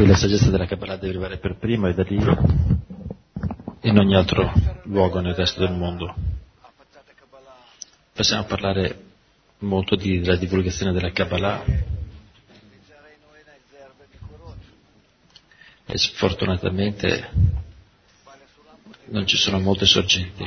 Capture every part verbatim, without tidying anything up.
cui la saggezza della Kabbalah deve arrivare per primo e da lì in ogni altro luogo nel resto del mondo. Possiamo parlare molto di, della divulgazione della Kabbalah e sfortunatamente non ci sono molte sorgenti.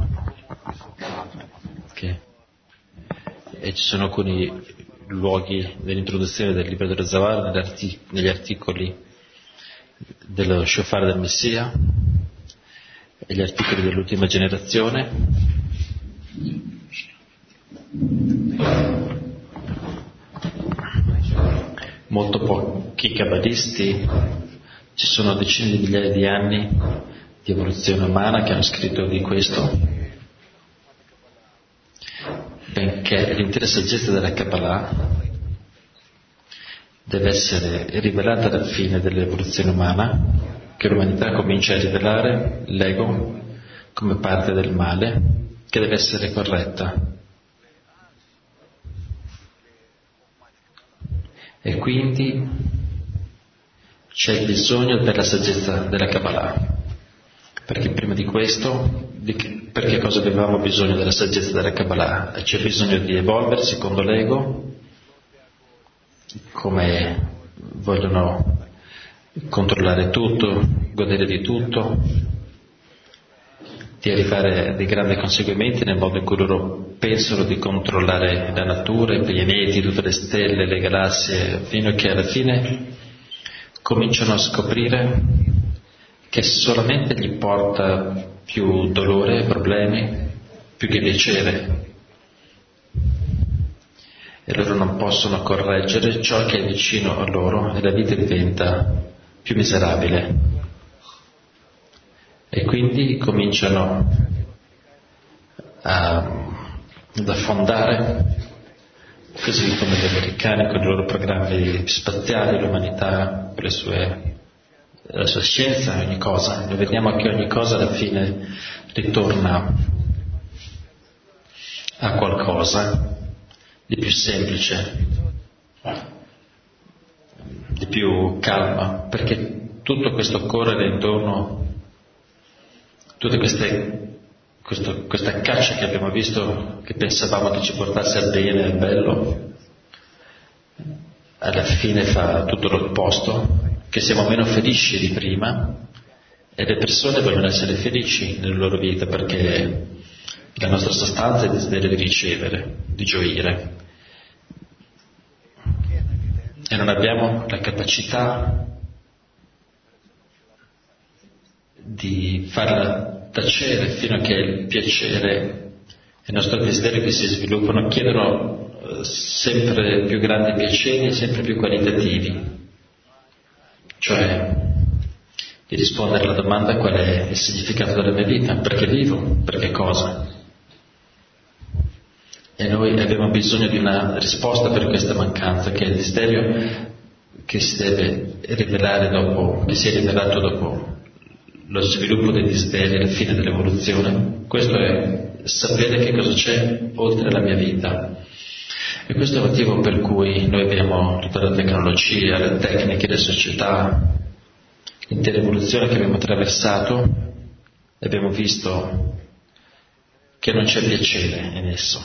Okay. E ci sono alcuni luoghi dell'introduzione del libro dello Zohar negli, artic- negli articoli dello Shofar del Messia e gli articoli dell'ultima generazione, molto pochi kabbalisti. Ci sono decine di migliaia di anni di evoluzione umana che hanno scritto di questo, benché l'intera saggezza della Kabbalah deve essere rivelata alla fine dell'evoluzione umana, che l'umanità comincia a rivelare l'ego come parte del male, che deve essere corretta. E quindi c'è il bisogno della saggezza della Kabbalah, perché prima di questo, di che, perché cosa avevamo bisogno della saggezza della Kabbalah? C'è bisogno di evolvere secondo l'ego, come vogliono controllare tutto, godere di tutto, di arrivare a dei grandi conseguimenti nel modo in cui loro pensano di controllare la natura, i pianeti, tutte le stelle, le galassie, fino a che alla fine cominciano a scoprire che solamente gli porta più dolore, problemi, più che piacere. E loro non possono correggere ciò che è vicino a loro e la vita diventa più miserabile. E quindi cominciano a, ad affondare, così come gli americani con i loro programmi spaziali, l'umanità con le sue, la sua scienza, ogni cosa. Noi vediamo che ogni cosa alla fine ritorna a qualcosa di più semplice, di più calma, perché tutto questo correre intorno, tutte queste, questo, questa caccia che abbiamo visto, che pensavamo che ci portasse al bene, al bello, alla fine fa tutto l'opposto, che siamo meno felici di prima e le persone vogliono essere felici nella loro vita perché la nostra sostanza è il desiderio di ricevere, di gioire. E non abbiamo la capacità di farla tacere fino a che il piacere e il nostro desiderio che si sviluppano chiedono sempre più grandi piaceri e sempre più qualitativi. Cioè, di rispondere alla domanda qual è il significato della mia vita, perché vivo, perché cosa? E noi abbiamo bisogno di una risposta per questa mancanza, che è il desiderio che si deve rivelare dopo, che si è rivelato dopo lo sviluppo dei desideri alla fine dell'evoluzione. Questo è sapere che cosa c'è oltre la mia vita. E questo è il motivo per cui noi abbiamo tutta la tecnologia, le tecniche, le società, l'intera evoluzione che abbiamo attraversato, e abbiamo visto che non c'è piacere in esso.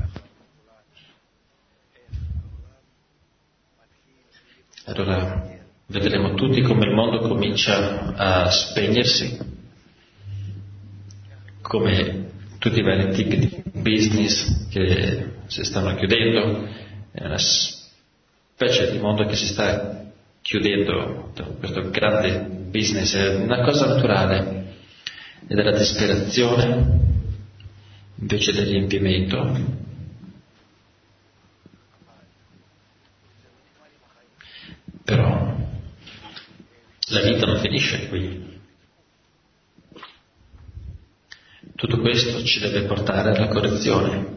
Allora vedremo tutti come il mondo comincia a spegnersi, come tutti i vari tipi di business che si stanno chiudendo, è una specie di mondo che si sta chiudendo, questo grande business è una cosa naturale, è della disperazione invece del riempimento. Però la vita non finisce qui. Tutto questo ci deve portare alla correzione.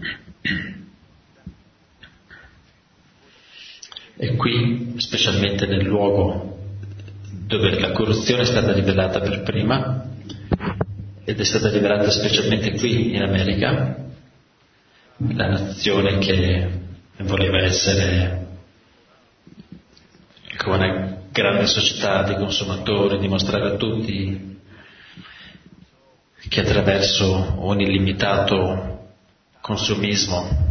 E qui, specialmente nel luogo dove la corruzione è stata rivelata per prima, ed è stata rivelata specialmente qui in America, la nazione che voleva essere come grande società di consumatori, dimostrare a tutti che attraverso un illimitato consumismo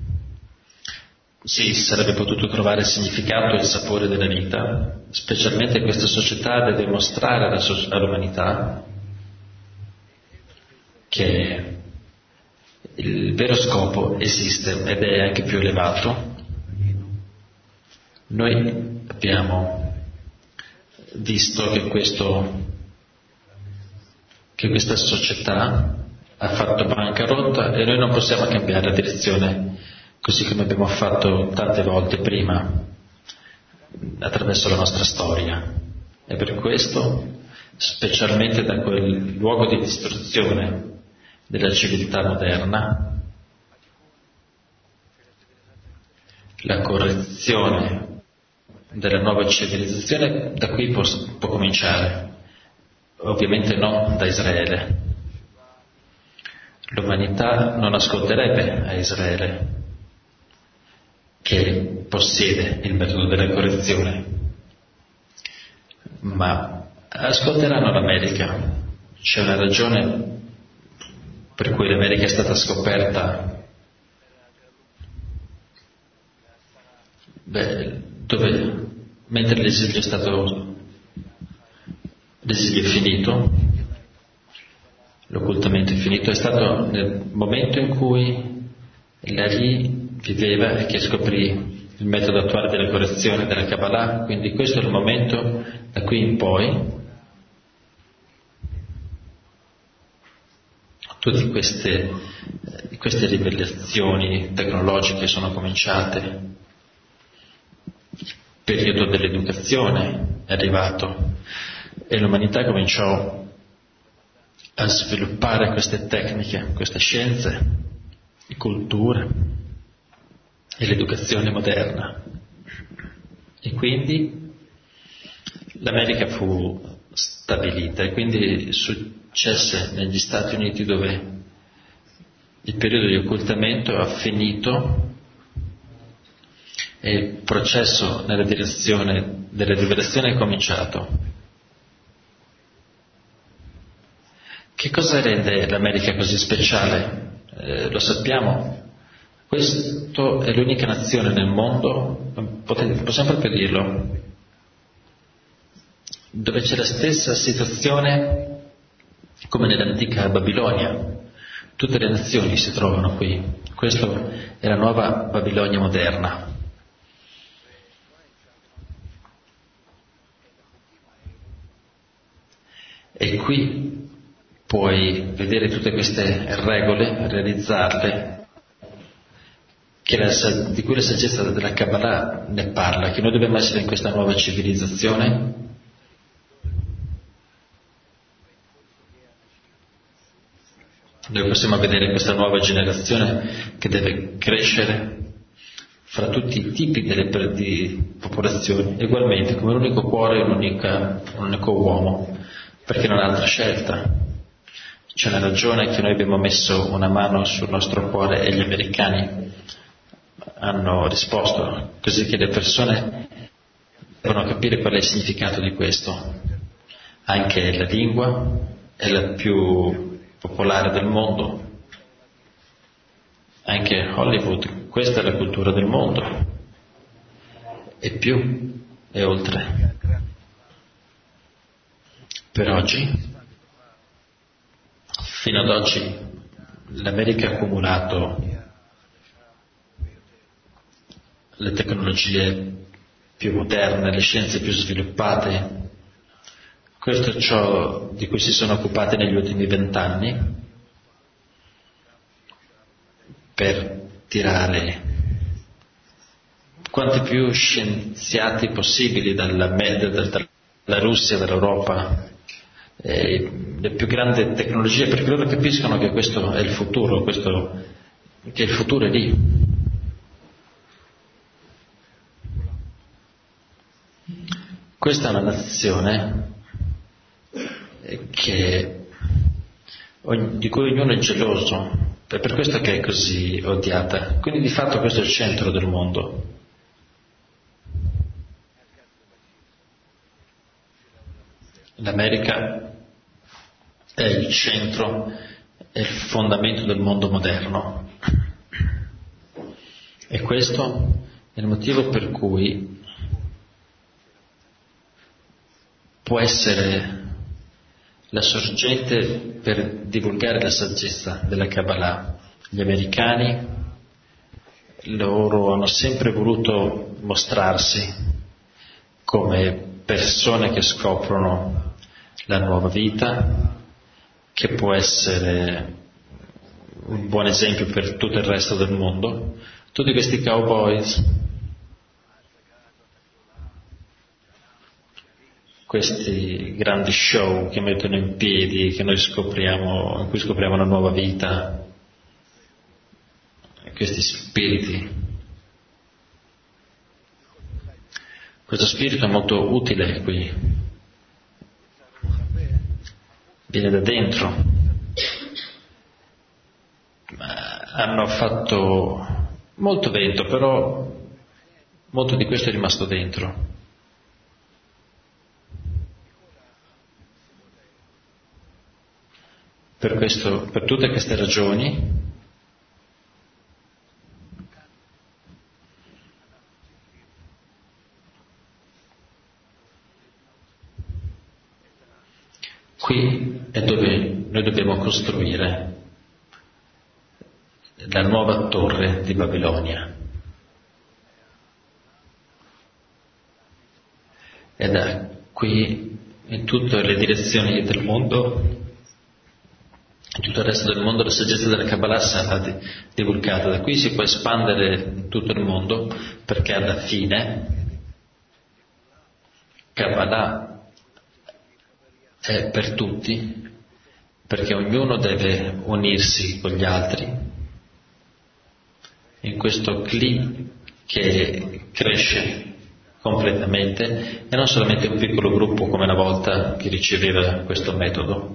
sì, si sarebbe potuto trovare il significato e il sapore della vita, specialmente questa società deve mostrare alla so- all'umanità che il vero scopo esiste ed è anche più elevato. Noi abbiamo visto che, questo, che questa società ha fatto bancarotta e noi non possiamo cambiare la direzione così come abbiamo fatto tante volte prima attraverso la nostra storia. E per questo, specialmente da quel luogo di distruzione della civiltà moderna, la correzione della nuova civilizzazione da qui può, può cominciare, ovviamente non da Israele. L'umanità non ascolterebbe a Israele, che possiede il metodo della correzione, ma ascolteranno l'America. C'è una ragione per cui l'America è stata scoperta, beh, dove, mentre l'esilio è stato l'esilio è finito, l'occultamento è finito, è stato nel momento in cui lì viveva e che scoprì il metodo attuale della correzione della Kabbalah. Quindi questo è il momento da qui in poi tutte queste, queste rivelazioni tecnologiche sono cominciate, il periodo dell'educazione è arrivato e l'umanità cominciò a sviluppare queste tecniche, queste scienze, le culture e l'educazione moderna. E quindi l'America fu stabilita e quindi successe negli Stati Uniti, dove il periodo di occultamento ha finito e il processo nella direzione della rivelazione è cominciato. Che cosa rende l'America così speciale? Eh, lo sappiamo. Questa è l'unica nazione nel mondo, possiamo proprio dirlo, dove c'è la stessa situazione come nell'antica Babilonia. Tutte le nazioni si trovano qui. Questa è la nuova Babilonia moderna. E qui puoi vedere tutte queste regole, realizzarle, che la, di cui la saggezza della Kabbalah ne parla, che noi dobbiamo essere in questa nuova civilizzazione dove possiamo vedere questa nuova generazione che deve crescere fra tutti i tipi delle, di popolazioni, ugualmente, come l'unico cuore e l'unica, un unico uomo, perché non ha altra scelta. C'è una ragione che noi abbiamo messo una mano sul nostro cuore e gli americani hanno risposto, così che le persone devono capire qual è il significato di questo. Anche la lingua è la più popolare del mondo, anche Hollywood, questa è la cultura del mondo, e più, e oltre. Per oggi, fino ad oggi, l'America ha accumulato le tecnologie più moderne, le scienze più sviluppate. Questo è ciò di cui si sono occupati negli ultimi vent'anni per tirare quanti più scienziati possibili dalla, dalla Russia, dall'Europa, eh, le più grandi tecnologie, perché loro capiscono che questo è il futuro, questo, che il futuro è lì. Questa è una nazione che, di cui ognuno è geloso, è per questo che è così odiata. Quindi di fatto questo è il centro del mondo. l'America è il centro, è il fondamento del mondo moderno. E questo è il motivo per cui può essere la sorgente per divulgare la saggezza della Kabbalah. Gli americani, loro hanno sempre voluto mostrarsi come persone che scoprono la nuova vita, che può essere un buon esempio per tutto il resto del mondo. Tutti questi cowboys, questi grandi show che mettono in piedi, che noi scopriamo, in cui scopriamo la nuova vita, questi spiriti. Questo spirito è molto utile qui, viene da dentro. Ma hanno fatto molto vento, però molto di questo è rimasto dentro. Per questo, per tutte queste ragioni, qui è dove noi dobbiamo costruire la nuova torre di Babilonia. E da qui in tutte le direzioni del mondo, in tutto il resto del mondo, la saggezza della Kabbalah sarà divulgata. Da qui si può espandere in tutto il mondo, perché alla fine Kabbalah è per tutti, perché ognuno deve unirsi con gli altri in questo cli che cresce completamente, e non solamente un piccolo gruppo come una volta che riceveva questo metodo.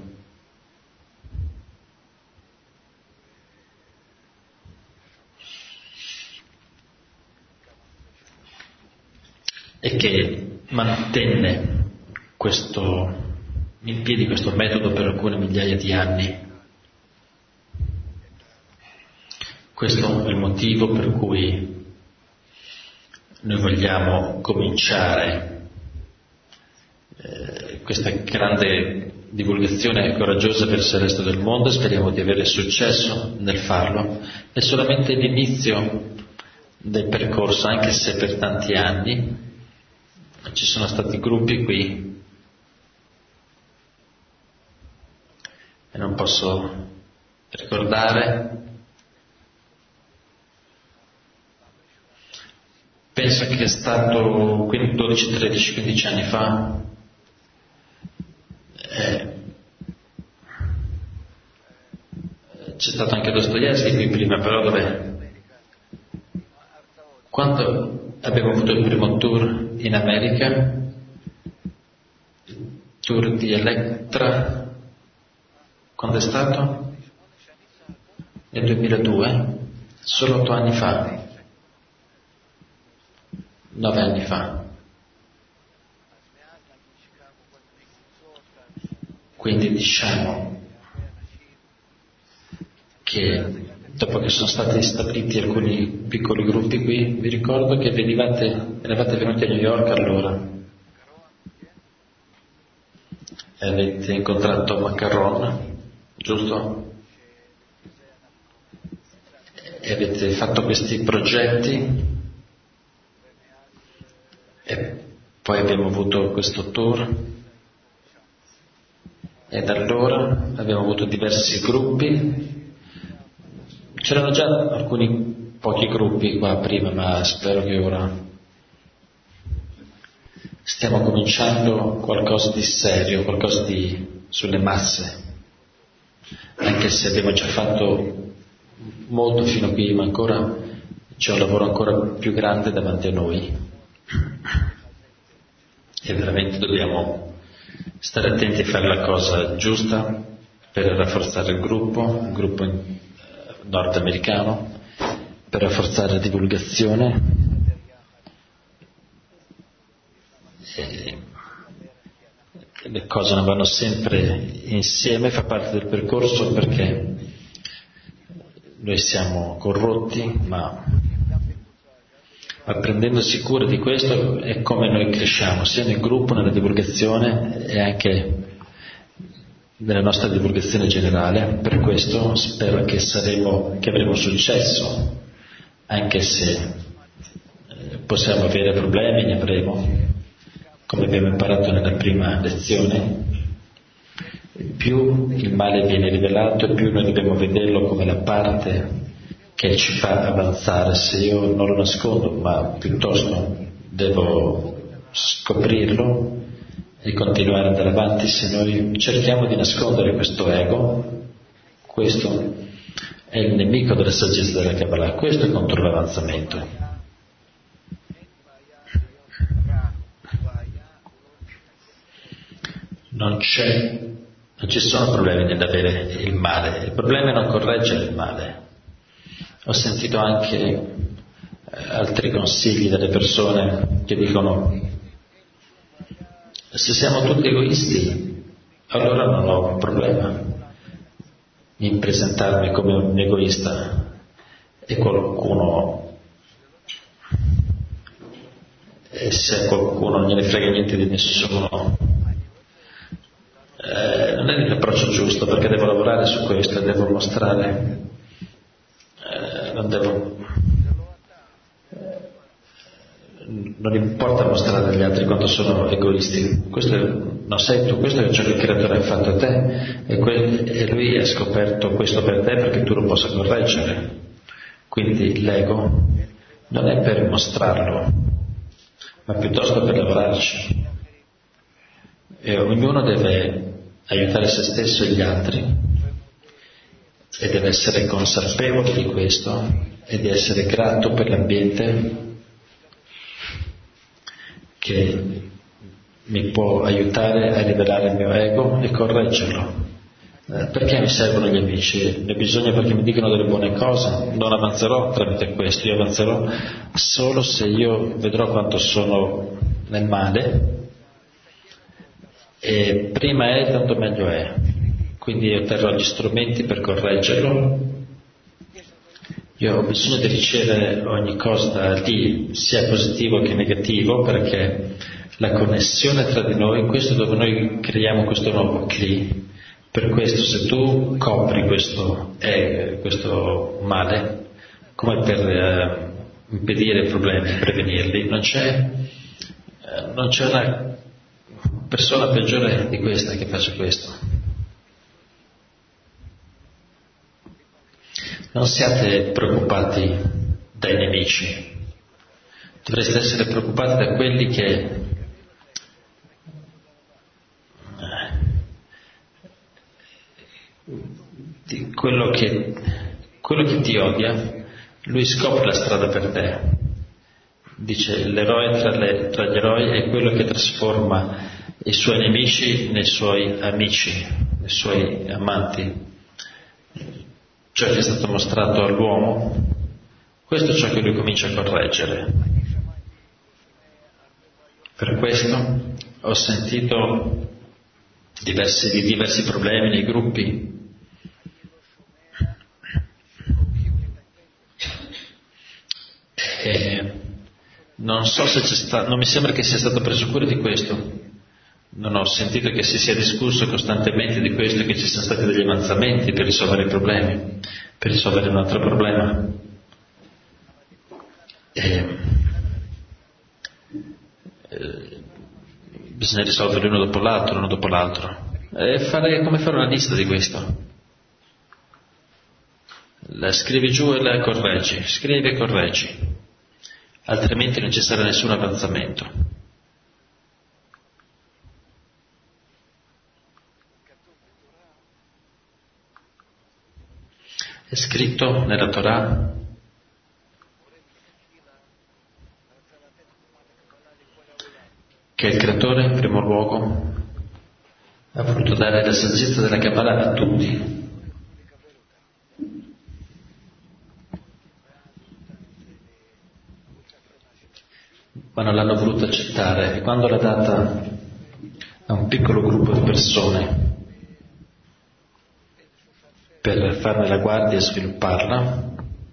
E che mantenne questo, in piedi questo metodo per alcune migliaia di anni. Questo è il motivo per cui noi vogliamo cominciare eh, questa grande divulgazione coraggiosa verso il resto del mondo. Speriamo di avere successo nel farlo. È solamente l'inizio del percorso, anche se per tanti anni ci sono stati gruppi qui e non posso ricordare, penso che è stato dodici, tredici, quindici anni fa, eh, c'è stato anche Dostoevskij qui prima, però dov'è? Quando abbiamo avuto il primo tour in America, il tour di Electra, quando è stato? Nel duemiladue, solo otto anni fa, nove anni fa. Quindi diciamo che dopo che sono stati stabiliti alcuni piccoli gruppi qui, vi ricordo che venivate, eravate venuti a New York allora e avete incontrato Macaron, giusto? E avete fatto questi progetti e poi abbiamo avuto questo tour e da allora abbiamo avuto diversi gruppi. C'erano già alcuni pochi gruppi qua prima, ma spero che ora stiamo cominciando qualcosa di serio, qualcosa di sulle masse, anche se abbiamo già fatto molto fino a qui, ma ancora c'è un lavoro ancora più grande davanti a noi e veramente dobbiamo stare attenti a fare la cosa giusta per rafforzare il gruppo, il gruppo nordamericano, per rafforzare la divulgazione e, le cose non vanno sempre insieme, fa parte del percorso, perché noi siamo corrotti, ma prendendosi cura di questo è come noi cresciamo, sia nel gruppo, nella divulgazione e anche nella nostra divulgazione generale. Per questo spero che saremo, che avremo successo, anche se possiamo avere problemi, ne avremo, come abbiamo imparato nella prima lezione. Più il male viene rivelato, più noi dobbiamo vederlo come la parte che ci fa avanzare. Se io non lo nascondo, ma piuttosto devo scoprirlo e continuare ad andare avanti, se noi cerchiamo di nascondere questo ego, questo è il nemico della saggezza della Kabbalah, questo è contro l'avanzamento. Non c'è, non ci sono problemi nell'avere il male, il problema è non correggere il male. Ho sentito anche eh, altri consigli dalle persone che dicono: se siamo tutti egoisti, allora non ho un problema in presentarmi come un egoista e qualcuno, e se qualcuno non gliene frega niente di nessuno, eh, non è l'approccio giusto, perché devo lavorare su questo e devo mostrare, eh, non devo, eh, non importa mostrare agli altri quanto sono egoisti, questo è, non sei tu, questo è ciò che il creatore ha fatto a te e, que- e lui ha scoperto questo per te perché tu lo possa correggere. Quindi l'ego non è per mostrarlo, ma piuttosto per lavorarci, e ognuno deve aiutare se stesso e gli altri e deve essere consapevole di questo e di essere grato per l'ambiente che mi può aiutare a rivelare il mio ego e correggerlo. Eh, perché mi servono gli amici? Ne ho bisogno perché mi dicono delle buone cose? Non avanzerò tramite questo, io avanzerò solo se io vedrò quanto sono nel male, e prima è tanto meglio è. Quindi io terrò gli strumenti per correggerlo. Io ho bisogno di ricevere ogni cosa da Dio, sia positivo che negativo, perché la connessione tra di noi, questo è dove noi creiamo questo nuovo Kli. Per questo, se tu copri questo, eh, questo male, come per eh, impedire i problemi, prevenirli, non c'è, eh, non c'è una persona peggiore di questa che faccia questo. Non siate preoccupati dai nemici, dovreste essere preoccupati da quelli che di quello che quello che ti odia, lui scopre la strada per te. Dice: l'eroe tra, le, tra gli eroi è quello che trasforma i suoi nemici nei suoi amici, nei suoi amanti. Ciò che è stato mostrato all'uomo, questo è ciò che lui comincia a correggere. Per questo ho sentito diversi, di diversi problemi nei gruppi. E non so se c'è stato, non mi sembra che sia stato preso cura di questo. Non ho sentito che si sia discusso costantemente di questo e che ci siano stati degli avanzamenti per risolvere i problemi, per risolvere un altro problema. E, eh, bisogna risolvere uno dopo l'altro, uno dopo l'altro. E fare, come fare una lista di questo? La scrivi giù e la correggi, scrivi e correggi, altrimenti non ci sarà nessun avanzamento. È scritto nella Torah che il Creatore, in primo luogo, ha voluto dare la saggezza della Kabbalah a tutti. Ma non l'hanno voluto accettare, e quando l'ha data a un piccolo gruppo di persone per farne la guardia e svilupparla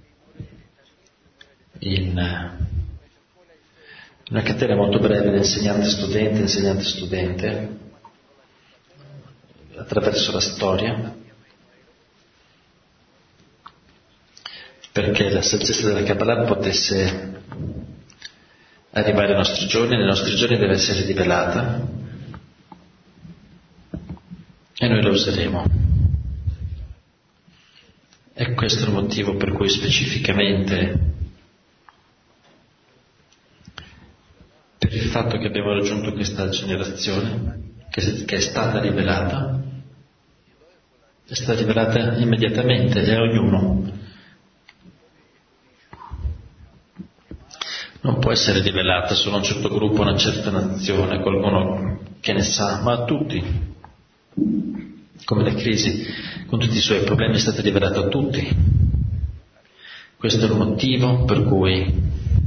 in una catena molto breve di insegnante-studente, insegnante-studente, attraverso la storia, perché la saggezza della Kabbalah potesse arrivare ai nostri giorni, nei nostri giorni deve essere rivelata e noi la useremo. E questo è il motivo per cui specificamente, per il fatto che abbiamo raggiunto questa generazione, che è stata rivelata, è stata rivelata immediatamente e a ognuno. Non può essere rivelata solo a un certo gruppo, a una certa nazione, qualcuno che ne sa, ma a tutti. Come la crisi, con tutti i suoi problemi, è stata rivelata a tutti. Questo è il motivo per cui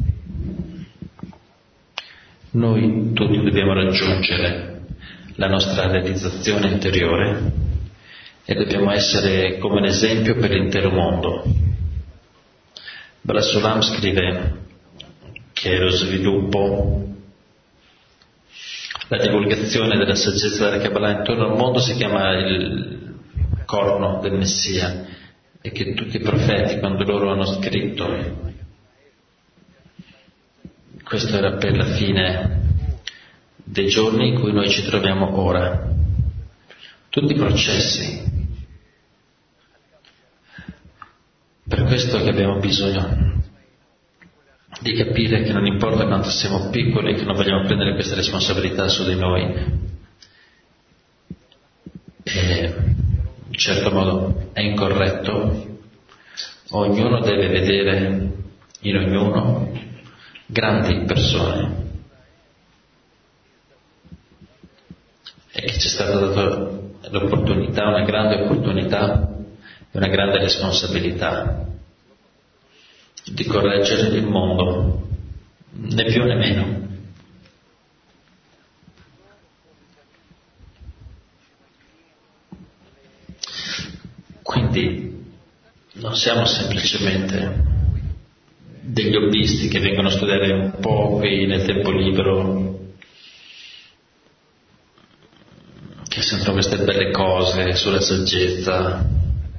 noi tutti dobbiamo raggiungere la nostra realizzazione interiore e dobbiamo essere come un esempio per l'intero mondo. Bala Sulam scrive che lo sviluppo, la divulgazione della saggezza della Kabbalah intorno al mondo si chiama il corno del Messia, e che tutti i profeti, quando loro hanno scritto, questo era per la fine dei giorni in cui noi ci troviamo ora. Tutti i processi. Per questo che abbiamo bisogno di capire che non importa quanto siamo piccoli, che non vogliamo prendere questa responsabilità su di noi. E in certo modo è incorretto. Ognuno deve vedere in ognuno grandi persone e che ci è stata data l'opportunità, una grande opportunità e una grande responsabilità di correggere il mondo, né più né meno. Quindi non siamo semplicemente degli hobbisti che vengono a studiare un po' qui nel tempo libero, che sentono queste belle cose sulla saggezza.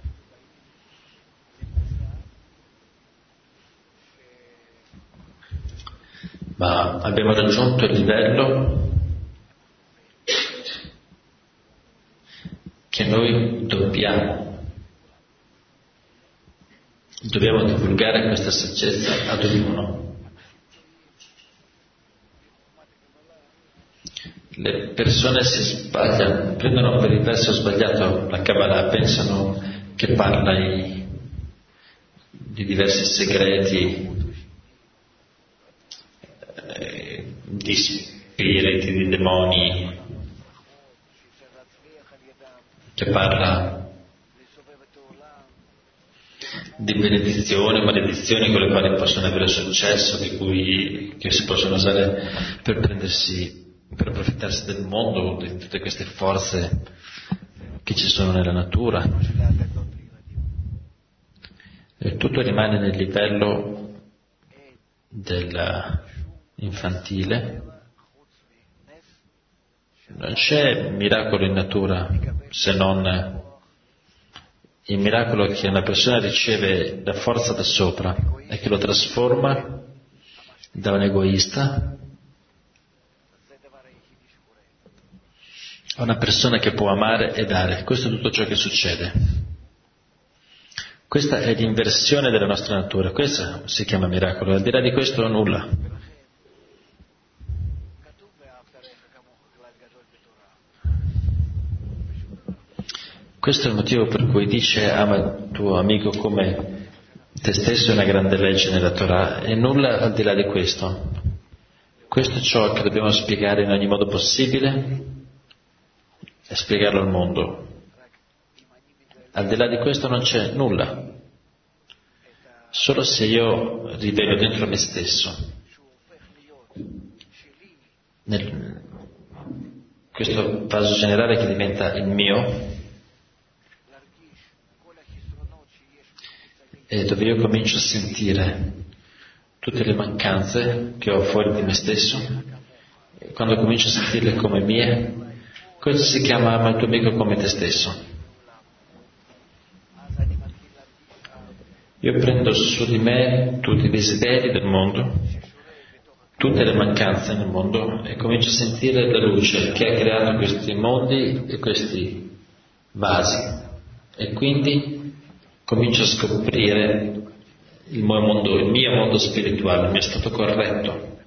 Ma abbiamo raggiunto il livello che noi dobbiamo, dobbiamo divulgare questa saggezza ad ognuno. Le persone si sbagliano, prendono per il verso sbagliato la Kabbalah, pensano che parla di, di diversi segreti, di spiriti, di demoni, che parla di benedizioni, maledizioni con le quali possono avere successo, di cui che si possono usare per prendersi, per approfittarsi del mondo, di tutte queste forze che ci sono nella natura. E tutto rimane nel livello del infantile. Non c'è miracolo in natura se non il miracolo che una persona riceve la forza da sopra e che lo trasforma da un egoista a una persona che può amare e dare. Questo è tutto ciò che succede. Questa è l'inversione della nostra natura, questo si chiama miracolo, al di là di questo nulla. Questo è il motivo per cui dice ama il tuo amico come te stesso, è una grande legge nella Torah, e nulla al di là di questo. Questo è ciò che dobbiamo spiegare in ogni modo possibile e spiegarlo al mondo. Al di là di questo non c'è nulla. Solo se io rivelo dentro me stesso, nel, questo vaso generale che diventa il mio, e dove io comincio a sentire tutte le mancanze che ho fuori di me stesso, e quando comincio a sentirle come mie, questo si chiama ama il tuo amico come te stesso. Io prendo su di me tutti i desideri del mondo, tutte le mancanze nel mondo, e comincio a sentire la luce che ha creato questi mondi e questi vasi, e quindi comincio a scoprire il mio mondo, il mio mondo spirituale, il mio stato corretto.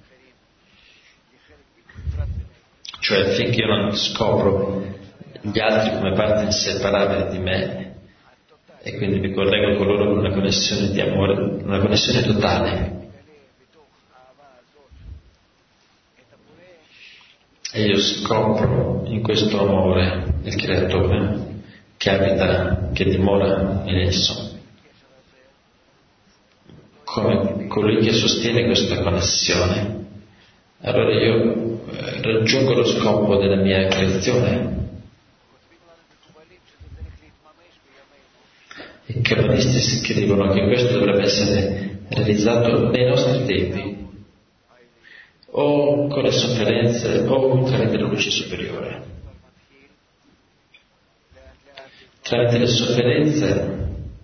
Cioè, finché io non scopro gli altri come parte inseparabile di me, e quindi mi collego con loro con una connessione di amore, una connessione totale, e io scopro in questo amore il Creatore che abita, che dimora in esso, come colui che sostiene questa connessione, allora io eh, raggiungo lo scopo della mia creazione. I cabalisti scrivono che questo dovrebbe essere realizzato nei nostri tempi, o con le sofferenze o tramite la luce superiore. Tramite le sofferenze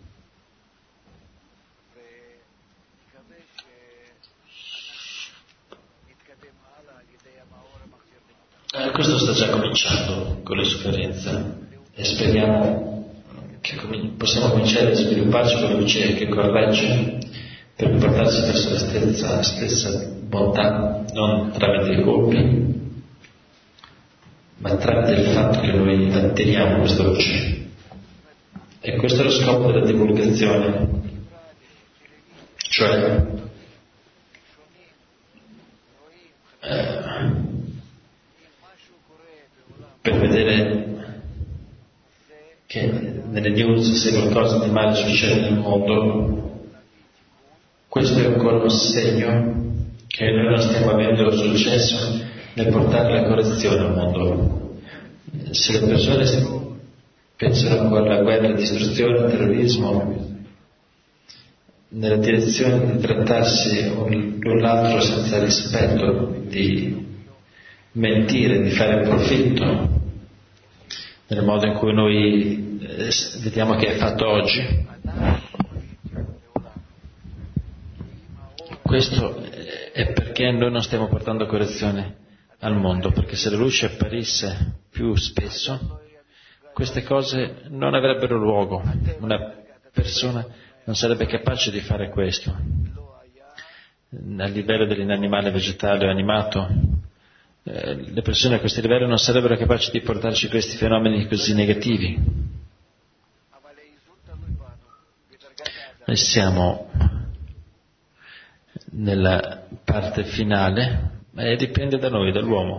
eh, questo sta già cominciando con le sofferenze, e speriamo che possiamo cominciare a svilupparci con la luce che corregge per portarci verso la stessa, la stessa bontà, non tramite i colpi, ma tramite il fatto che noi attiriamo questa luce. E questo è lo scopo della divulgazione, cioè eh, per vedere che nelle news se qualcosa di male succede nel mondo, questo è ancora un segno che noi non stiamo avendo successo nel portare la correzione al mondo. Se le persone pensano ancora alla guerra, alla distruzione, al terrorismo, nella direzione di trattarsi l'un l'altro senza rispetto, di mentire, di fare profitto, nel modo in cui noi eh, vediamo che è fatto oggi, questo è perché noi non stiamo portando correzione al mondo, perché se la luce apparisse più spesso, queste cose non avrebbero luogo. Una persona non sarebbe capace di fare questo. A livello dell'animale vegetale o animato, eh, le persone a questo livello non sarebbero capaci di portarci questi fenomeni così negativi. Noi siamo nella parte finale, ma dipende da noi, dall'uomo.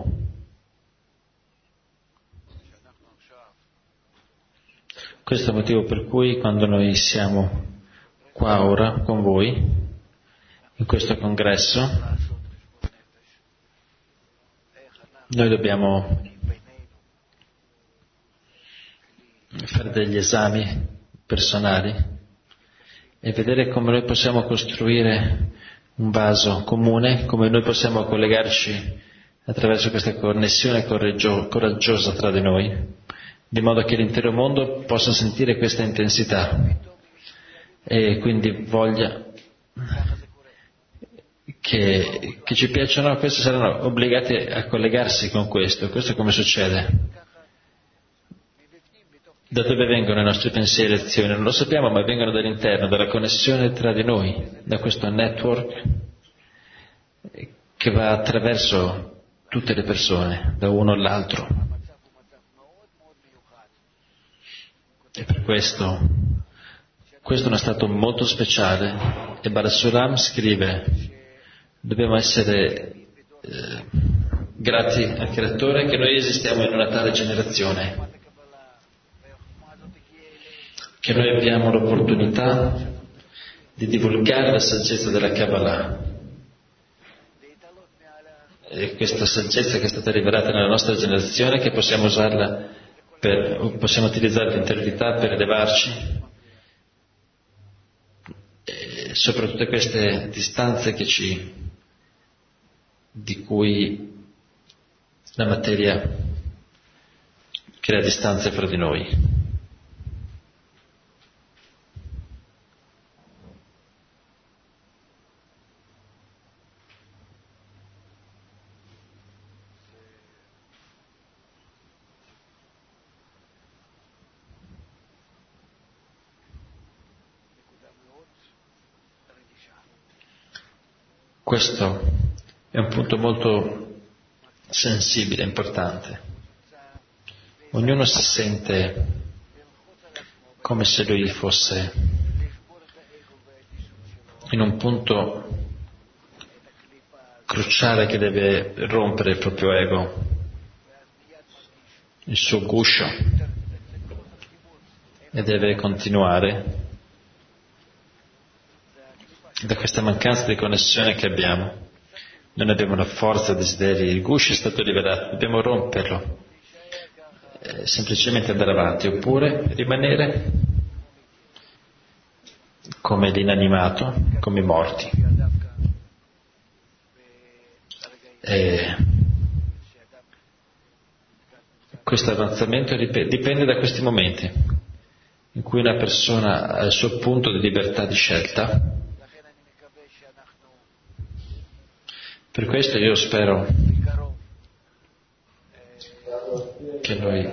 Questo è il motivo per cui quando noi siamo qua ora con voi, in questo congresso, noi dobbiamo fare degli esami personali e vedere come noi possiamo costruire un vaso comune, come noi possiamo collegarci attraverso questa connessione coraggiosa tra di noi, di modo che l'intero mondo possa sentire questa intensità e quindi voglia che, che ci piacciono, questi saranno obbligati a collegarsi con questo. Questo è come succede. Da dove vengono i nostri pensieri e azioni? Non lo sappiamo, ma vengono dall'interno, dalla connessione tra di noi, da questo network che va attraverso tutte le persone, da uno all'altro. E per questo, questo è uno stato molto speciale, e Barasuram scrive: dobbiamo essere eh, grati al Creatore che noi esistiamo in una tale generazione, che noi abbiamo l'opportunità di divulgare la saggezza della Kabbalah e questa saggezza che è stata rivelata nella nostra generazione, che possiamo usarla per, possiamo utilizzare l'interiorità per elevarci, e sopra tutte queste distanze che ci, di cui la materia crea distanze fra di noi. Questo è un punto molto sensibile, importante. Ognuno si sente come se lui fosse in un punto cruciale che deve rompere il proprio ego, il suo guscio, e deve continuare. Da questa mancanza di connessione che abbiamo, non abbiamo la forza, desideri, il guscio è stato rivelato, dobbiamo romperlo, eh, semplicemente andare avanti, oppure rimanere come l'inanimato, come i morti. E questo avanzamento dipende da questi momenti in cui una persona ha il suo punto di libertà di scelta. Per questo io spero che noi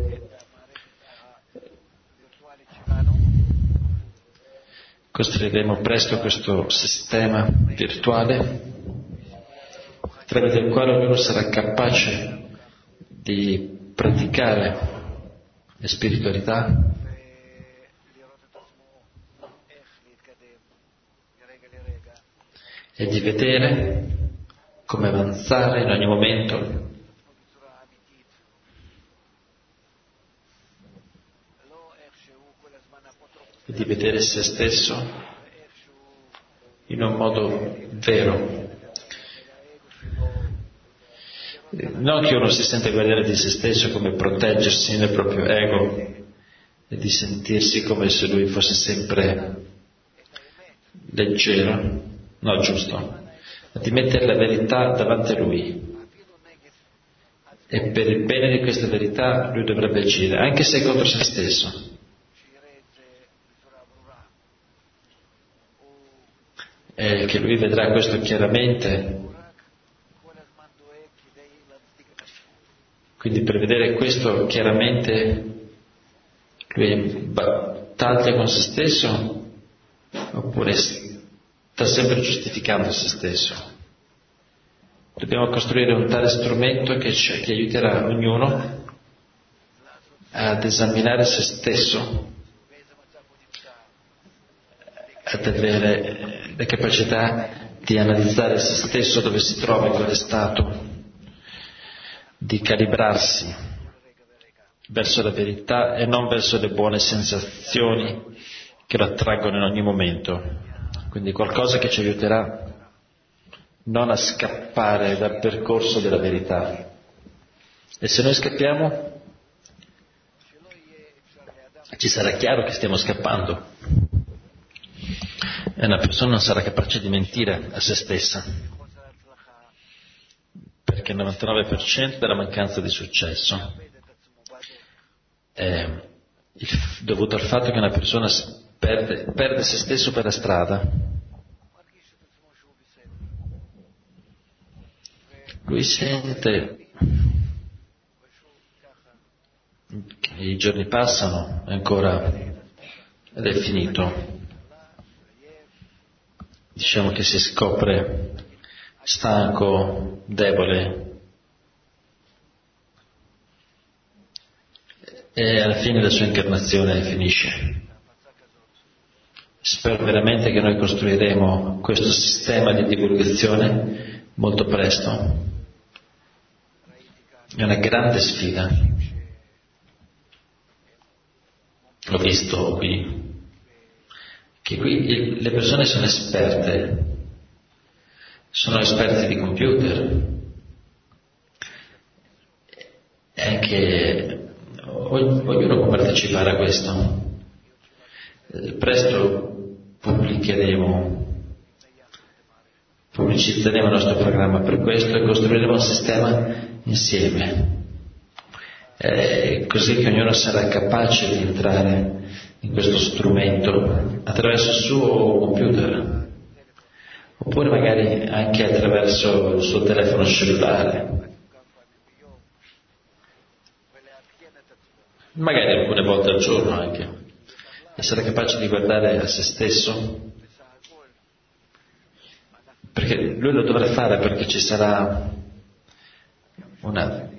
costruiremo presto questo sistema virtuale tramite il quale ognuno sarà capace di praticare la spiritualità e di vedere come avanzare in ogni momento e di vedere se stesso in un modo vero. Non che uno si senta guardiare di se stesso come proteggersi nel proprio ego e di sentirsi come se lui fosse sempre leggero, no, giusto, ma di mettere la verità davanti a lui, e per il bene di questa verità lui dovrebbe agire, anche se è contro se stesso. E che lui vedrà questo chiaramente. Quindi per vedere questo chiaramente lui è in battaglia con se stesso, oppure sta sempre giustificando se stesso. Dobbiamo costruire un tale strumento che, ci, che aiuterà ognuno ad esaminare se stesso, ad avere la capacità di analizzare se stesso dove si trova in quale stato, di calibrarsi verso la verità e non verso le buone sensazioni che lo attraggono in ogni momento. Quindi qualcosa che ci aiuterà non a scappare dal percorso della verità. E se noi scappiamo, ci sarà chiaro che stiamo scappando. E una persona non sarà capace di mentire a se stessa, perché il novantanove per cento della mancanza di successo è dovuto al fatto che una persona perde, perde se stesso per la strada. Lui sente che i giorni passano ancora ed è finito. Diciamo che si scopre stanco, debole, e alla fine la sua incarnazione finisce. Spero veramente che noi costruiremo questo sistema di divulgazione molto presto. È una grande sfida. L'ho visto qui, che qui le persone sono esperte, sono esperti di computer, che ognuno può partecipare a questo. Presto pubblicheremo, pubblicizzeremo il nostro programma per questo e costruiremo un sistema insieme, eh, così che ognuno sarà capace di entrare in questo strumento attraverso il suo computer, oppure magari anche attraverso il suo telefono cellulare, magari alcune volte al giorno anche. Essere capace di guardare a se stesso, perché lui lo dovrà fare, perché ci sarà una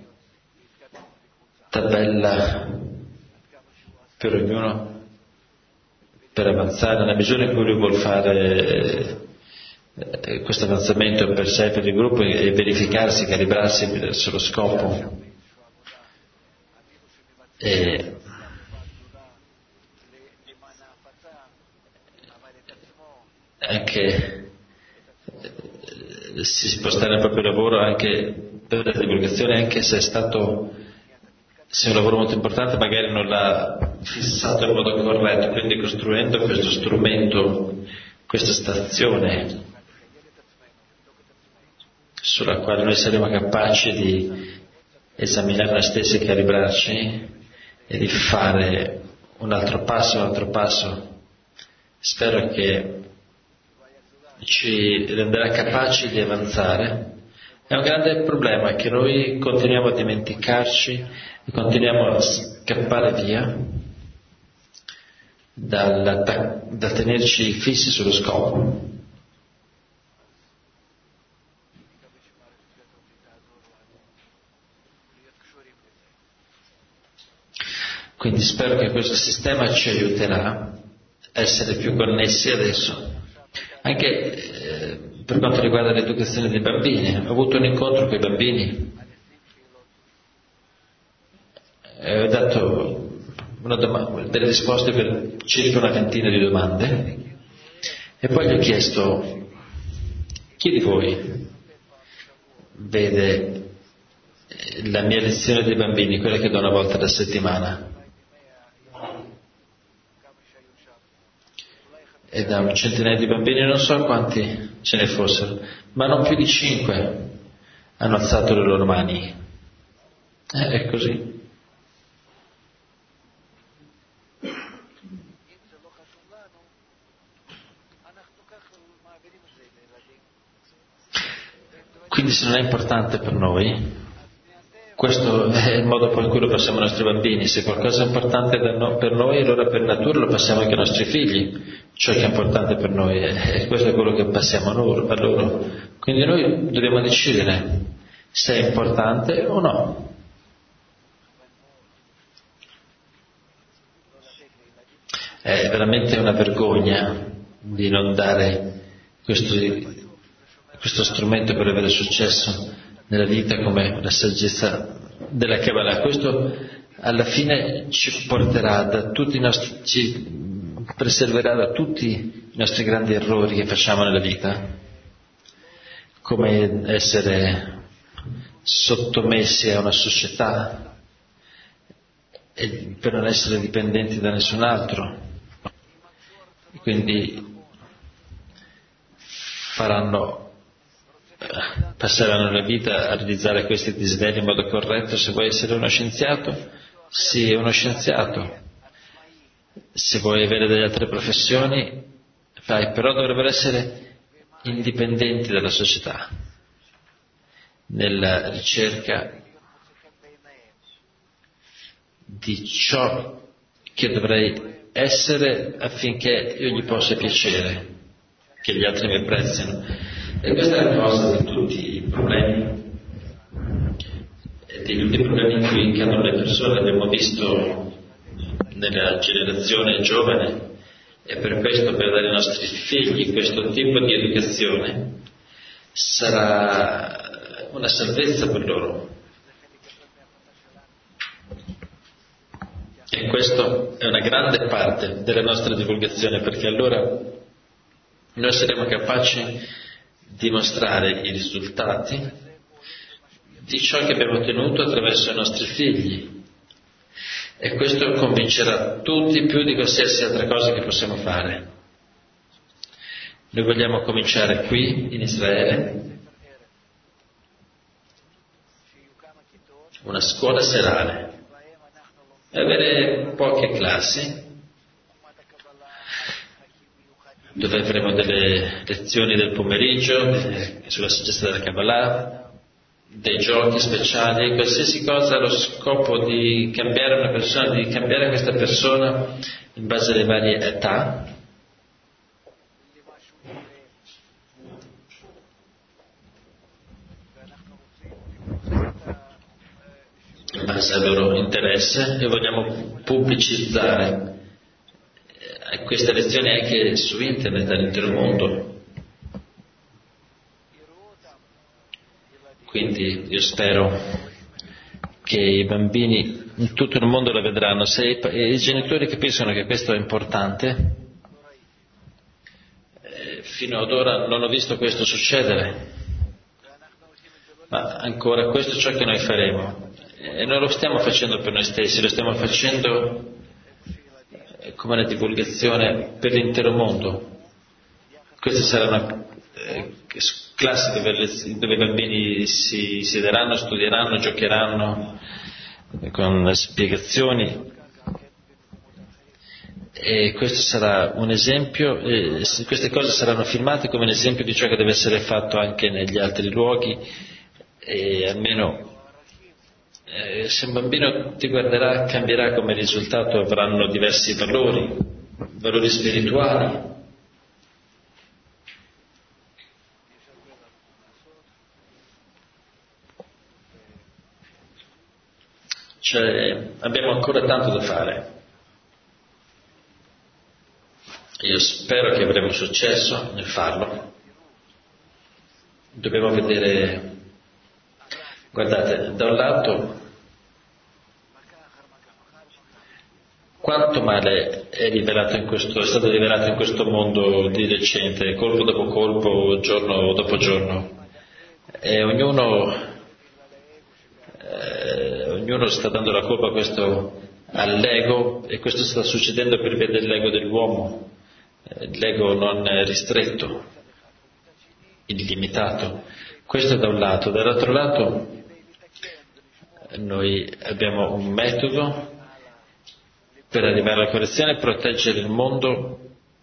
tabella per ognuno per avanzare nella misura in cui lui vuol fare eh, questo avanzamento per sé, per il gruppo, e verificarsi, calibrarsi verso lo scopo. E anche si spostare nel proprio lavoro anche per la divulgazione, anche se è stato se è un lavoro molto importante, magari non l'ha fissato in modo corretto, quindi costruendo questo strumento, questa stazione sulla quale noi saremo capaci di esaminare noi stessi e calibrarci e di fare un altro passo, un altro passo. Spero che ci renderà capaci di avanzare. È un grande problema che noi continuiamo a dimenticarci e continuiamo a scappare via dal, da, da tenerci fissi sullo scopo. Quindi spero che questo sistema ci aiuterà a essere più connessi adesso. Anche eh, per quanto riguarda l'educazione dei bambini, ho avuto un incontro con i bambini e ho dato una doma- delle risposte per circa una ventina di domande e poi gli ho chiesto: chi di voi vede la mia lezione dei bambini, quella che do una volta alla settimana? E da un centinaio di bambini, non so quanti ce ne fossero, ma non più di cinque hanno alzato le loro mani. Eh, è così. Quindi se non è importante per noi, questo è il modo per cui lo passiamo ai nostri bambini. Se qualcosa è importante per noi, allora per natura lo passiamo anche ai nostri figli. Ciò che è importante per noi, e questo è quello che passiamo a loro. Quindi noi dobbiamo decidere se è importante o no. È veramente una vergogna di non dare questo, questo strumento per avere successo nella vita come la saggezza della Kabbalah. Questo alla fine ci porterà da tutti i nostri, ci preserverà da tutti i nostri grandi errori che facciamo nella vita, come essere sottomessi a una società e per non essere dipendenti da nessun altro. E quindi faranno passeranno la vita a realizzare questi desideri in modo corretto. Se vuoi essere uno scienziato, sii uno scienziato. Se vuoi avere delle altre professioni, fai, però dovrebbero essere indipendenti dalla società, nella ricerca di ciò che dovrei essere affinché io gli possa piacere, che gli altri mi apprezzino. E questa è la causa di tutti i problemi, di tutti i problemi che incadono le persone. Abbiamo visto nella generazione giovane, e per questo, per dare ai nostri figli questo tipo di educazione, sarà una salvezza per loro. E questo è una grande parte della nostra divulgazione, perché allora noi saremo capaci di mostrare i risultati di ciò che abbiamo ottenuto attraverso i nostri figli. E questo convincerà tutti più di qualsiasi altra cosa che possiamo fare. Noi vogliamo cominciare qui, in Israele, una scuola serale, e avere poche classi, dove avremo delle lezioni del pomeriggio sulla saggezza della Kabbalah, dei giochi speciali, qualsiasi cosa allo scopo di cambiare una persona, di cambiare questa persona in base alle varie età, in base al loro interesse, e vogliamo pubblicizzare queste lezioni anche su internet all'intero mondo. Quindi io spero che i bambini in tutto il mondo la vedranno. Se i, i genitori capiscono che questo è importante, eh, fino ad ora non ho visto questo succedere, ma ancora questo è ciò che noi faremo. E non lo stiamo facendo per noi stessi, lo stiamo facendo come una divulgazione per l'intero mondo. Questa sarà una eh, classe dove, dove i bambini si siederanno, studieranno, giocheranno eh, con spiegazioni, e questo sarà un esempio, e queste cose saranno filmate come un esempio di ciò che deve essere fatto anche negli altri luoghi, e almeno Eh, se un bambino ti guarderà, cambierà, come risultato avranno diversi valori, valori spirituali. Cioè, abbiamo ancora tanto da fare. Io spero che avremo successo nel farlo. Dobbiamo vedere, guardate, da un lato quanto male è rivelato in questo, è stato rivelato in questo mondo di recente, colpo dopo colpo, giorno dopo giorno, e ognuno, eh, ognuno sta dando la colpa a questo, all'ego, e questo sta succedendo per via dell'ego dell'uomo, eh, l'ego non ristretto, illimitato. Questo da un lato. Dall'altro lato noi abbiamo un metodo per arrivare alla correzione e proteggere il mondo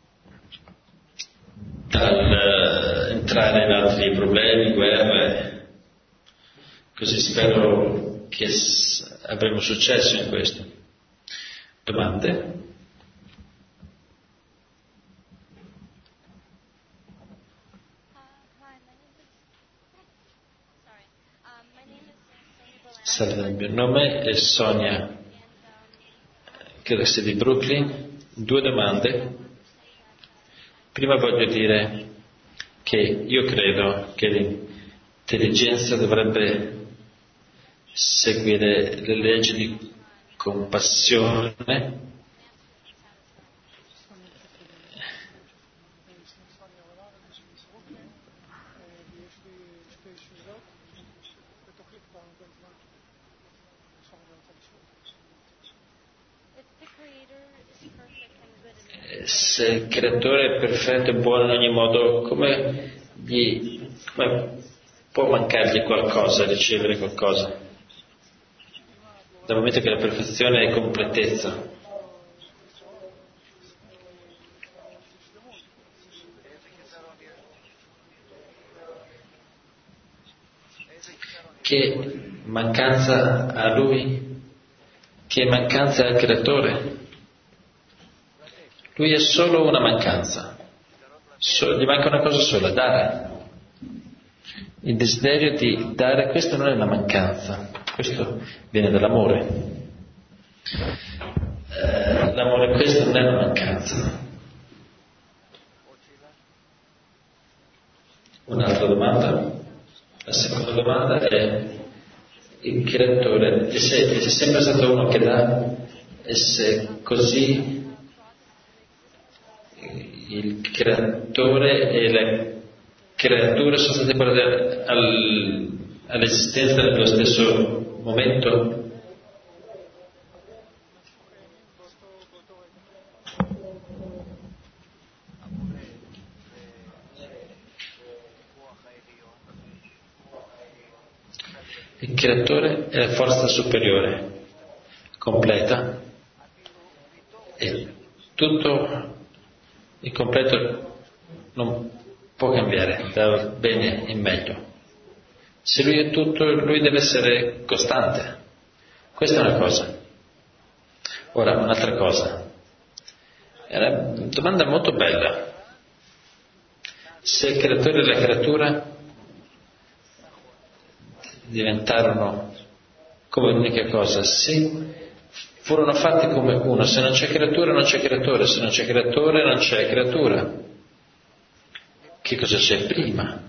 dal entrare in altri problemi, guerre. Così spero che avremo successo in questo. Domande? Salve, il mio nome è Sonia, credo sia di Brooklyn. Due domande. Prima voglio dire che io credo che l'intelligenza dovrebbe seguire le leggi di compassione se il creatore è perfetto e buono in ogni modo, come, gli, come può mancargli qualcosa, ricevere qualcosa? Dal momento che la perfezione è completezza. Che mancanza ha lui? Che mancanza ha il creatore? Lui è solo una mancanza, so, gli manca una cosa sola, dare. Il desiderio di dare, questo non è una mancanza, questo viene dall'amore. Eh, l'amore, questo non è una mancanza. Un'altra domanda? La seconda domanda è: il creatore è, se, è sempre stato uno che dà, e se così il creatore e le creature sono state portate al, all'esistenza nello stesso momento? Il creatore è la forza superiore, completa, e tutto il completo non può cambiare da bene in meglio. Se lui è tutto, lui deve essere costante. Questa è una cosa. Ora, un'altra cosa. È una domanda molto bella. Se il creatore e la creatura diventarono come l'unica cosa, sì, furono fatti come uno. Se non c'è creatura non c'è creatore, se non c'è creatore non c'è creatura. Che cosa c'è prima?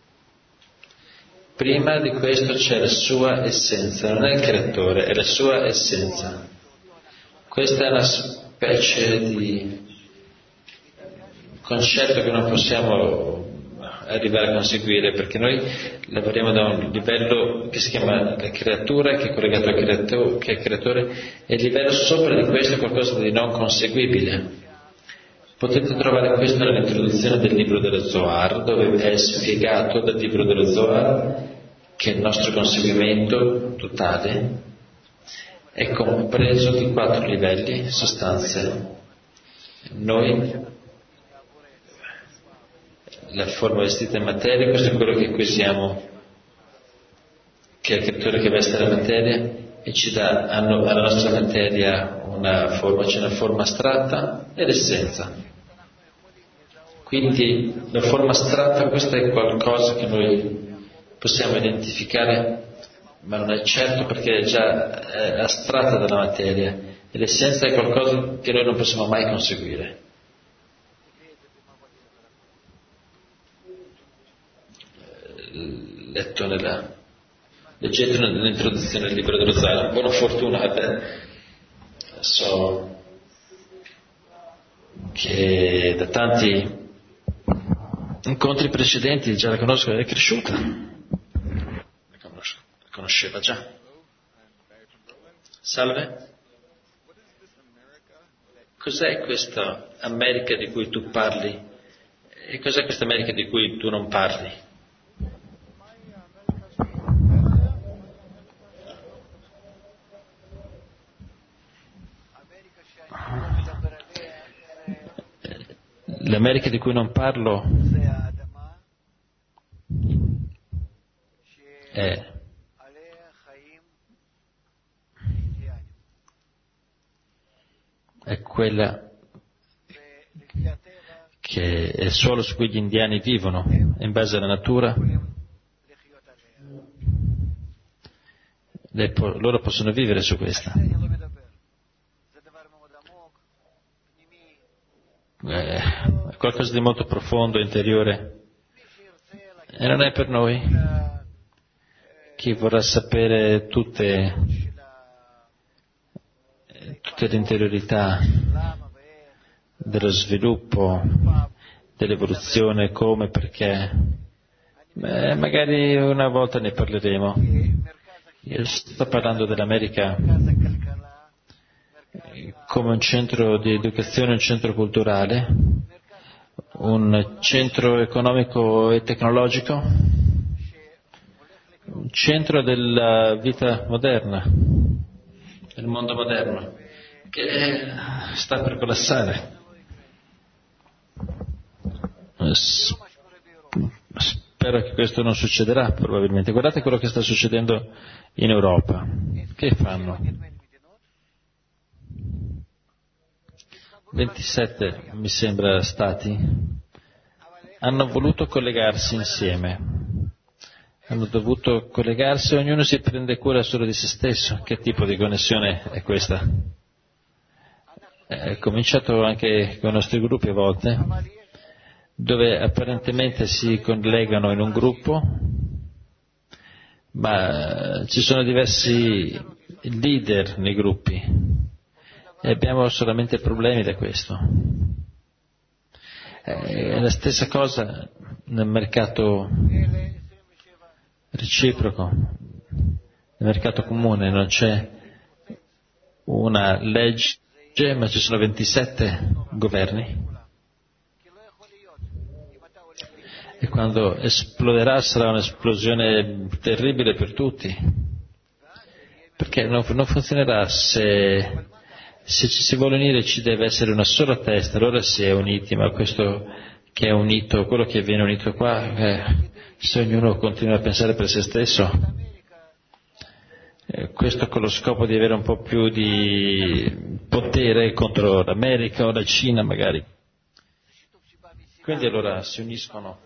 Prima di questo c'è la sua essenza, non è il creatore, è la sua essenza. Questa è una specie di concetto che non possiamo arrivare a conseguire, perché noi lavoriamo da un livello che si chiama la creatura, che è collegato al creatore, che è il creatore, e il livello sopra di questo è qualcosa di non conseguibile. Potete trovare questo nell'introduzione del libro dello Zohar, dove è spiegato dal libro dello Zohar che il nostro conseguimento totale è compreso di quattro livelli, sostanze. Noi, la forma vestita in materia, questo è quello che acquisiamo, che è il creatore che veste la materia e ci dà alla nostra materia una forma, c'è una forma astratta e l'essenza. Quindi la forma astratta, questa è qualcosa che noi possiamo identificare, ma non è certo perché è già è astratta dalla materia, e l'essenza è qualcosa che noi non possiamo mai conseguire. Letto nella, leggete nell'introduzione del libro dello Zohar. Buona fortuna a te. So che da tanti incontri precedenti già la conosco, è cresciuta, la, conosco, la conosceva già. Salve? Cos'è questa America di cui tu parli? E cos'è questa America di cui tu non parli? L'America di cui non parlo è è quella che è il suolo su cui gli indiani vivono, in base alla natura. Po- loro possono vivere su questa. È qualcosa di molto profondo, interiore, e non è per noi. Chi vorrà sapere tutte, tutte le interiorità dello sviluppo, dell'evoluzione, come, perché, beh, magari una volta ne parleremo. Io sto parlando dell'America come un centro di educazione, un centro culturale, un centro economico e tecnologico, un centro della vita moderna, del mondo moderno, che sta per collassare. Spero che questo non succederà, probabilmente. Guardate quello che sta succedendo in Europa. Che fanno? ventisette, mi sembra, stati hanno voluto collegarsi insieme, hanno dovuto collegarsi, ognuno si prende cura solo di se stesso. Che tipo di connessione è questa? È cominciato anche con i nostri gruppi a volte, dove apparentemente si collegano in un gruppo, ma ci sono diversi leader nei gruppi. E abbiamo solamente problemi da questo. È la stessa cosa nel mercato reciproco, nel mercato comune non c'è una legge, ma ci sono ventisette governi. E quando esploderà sarà un'esplosione terribile per tutti, perché non, non funzionerà. Se, se ci si vuole unire ci deve essere una sola testa, allora si è uniti, ma questo che è unito, quello che viene unito qua, eh, se ognuno continua a pensare per se stesso, eh, questo con lo scopo di avere un po' più di potere contro l'America o la Cina magari, quindi allora si uniscono.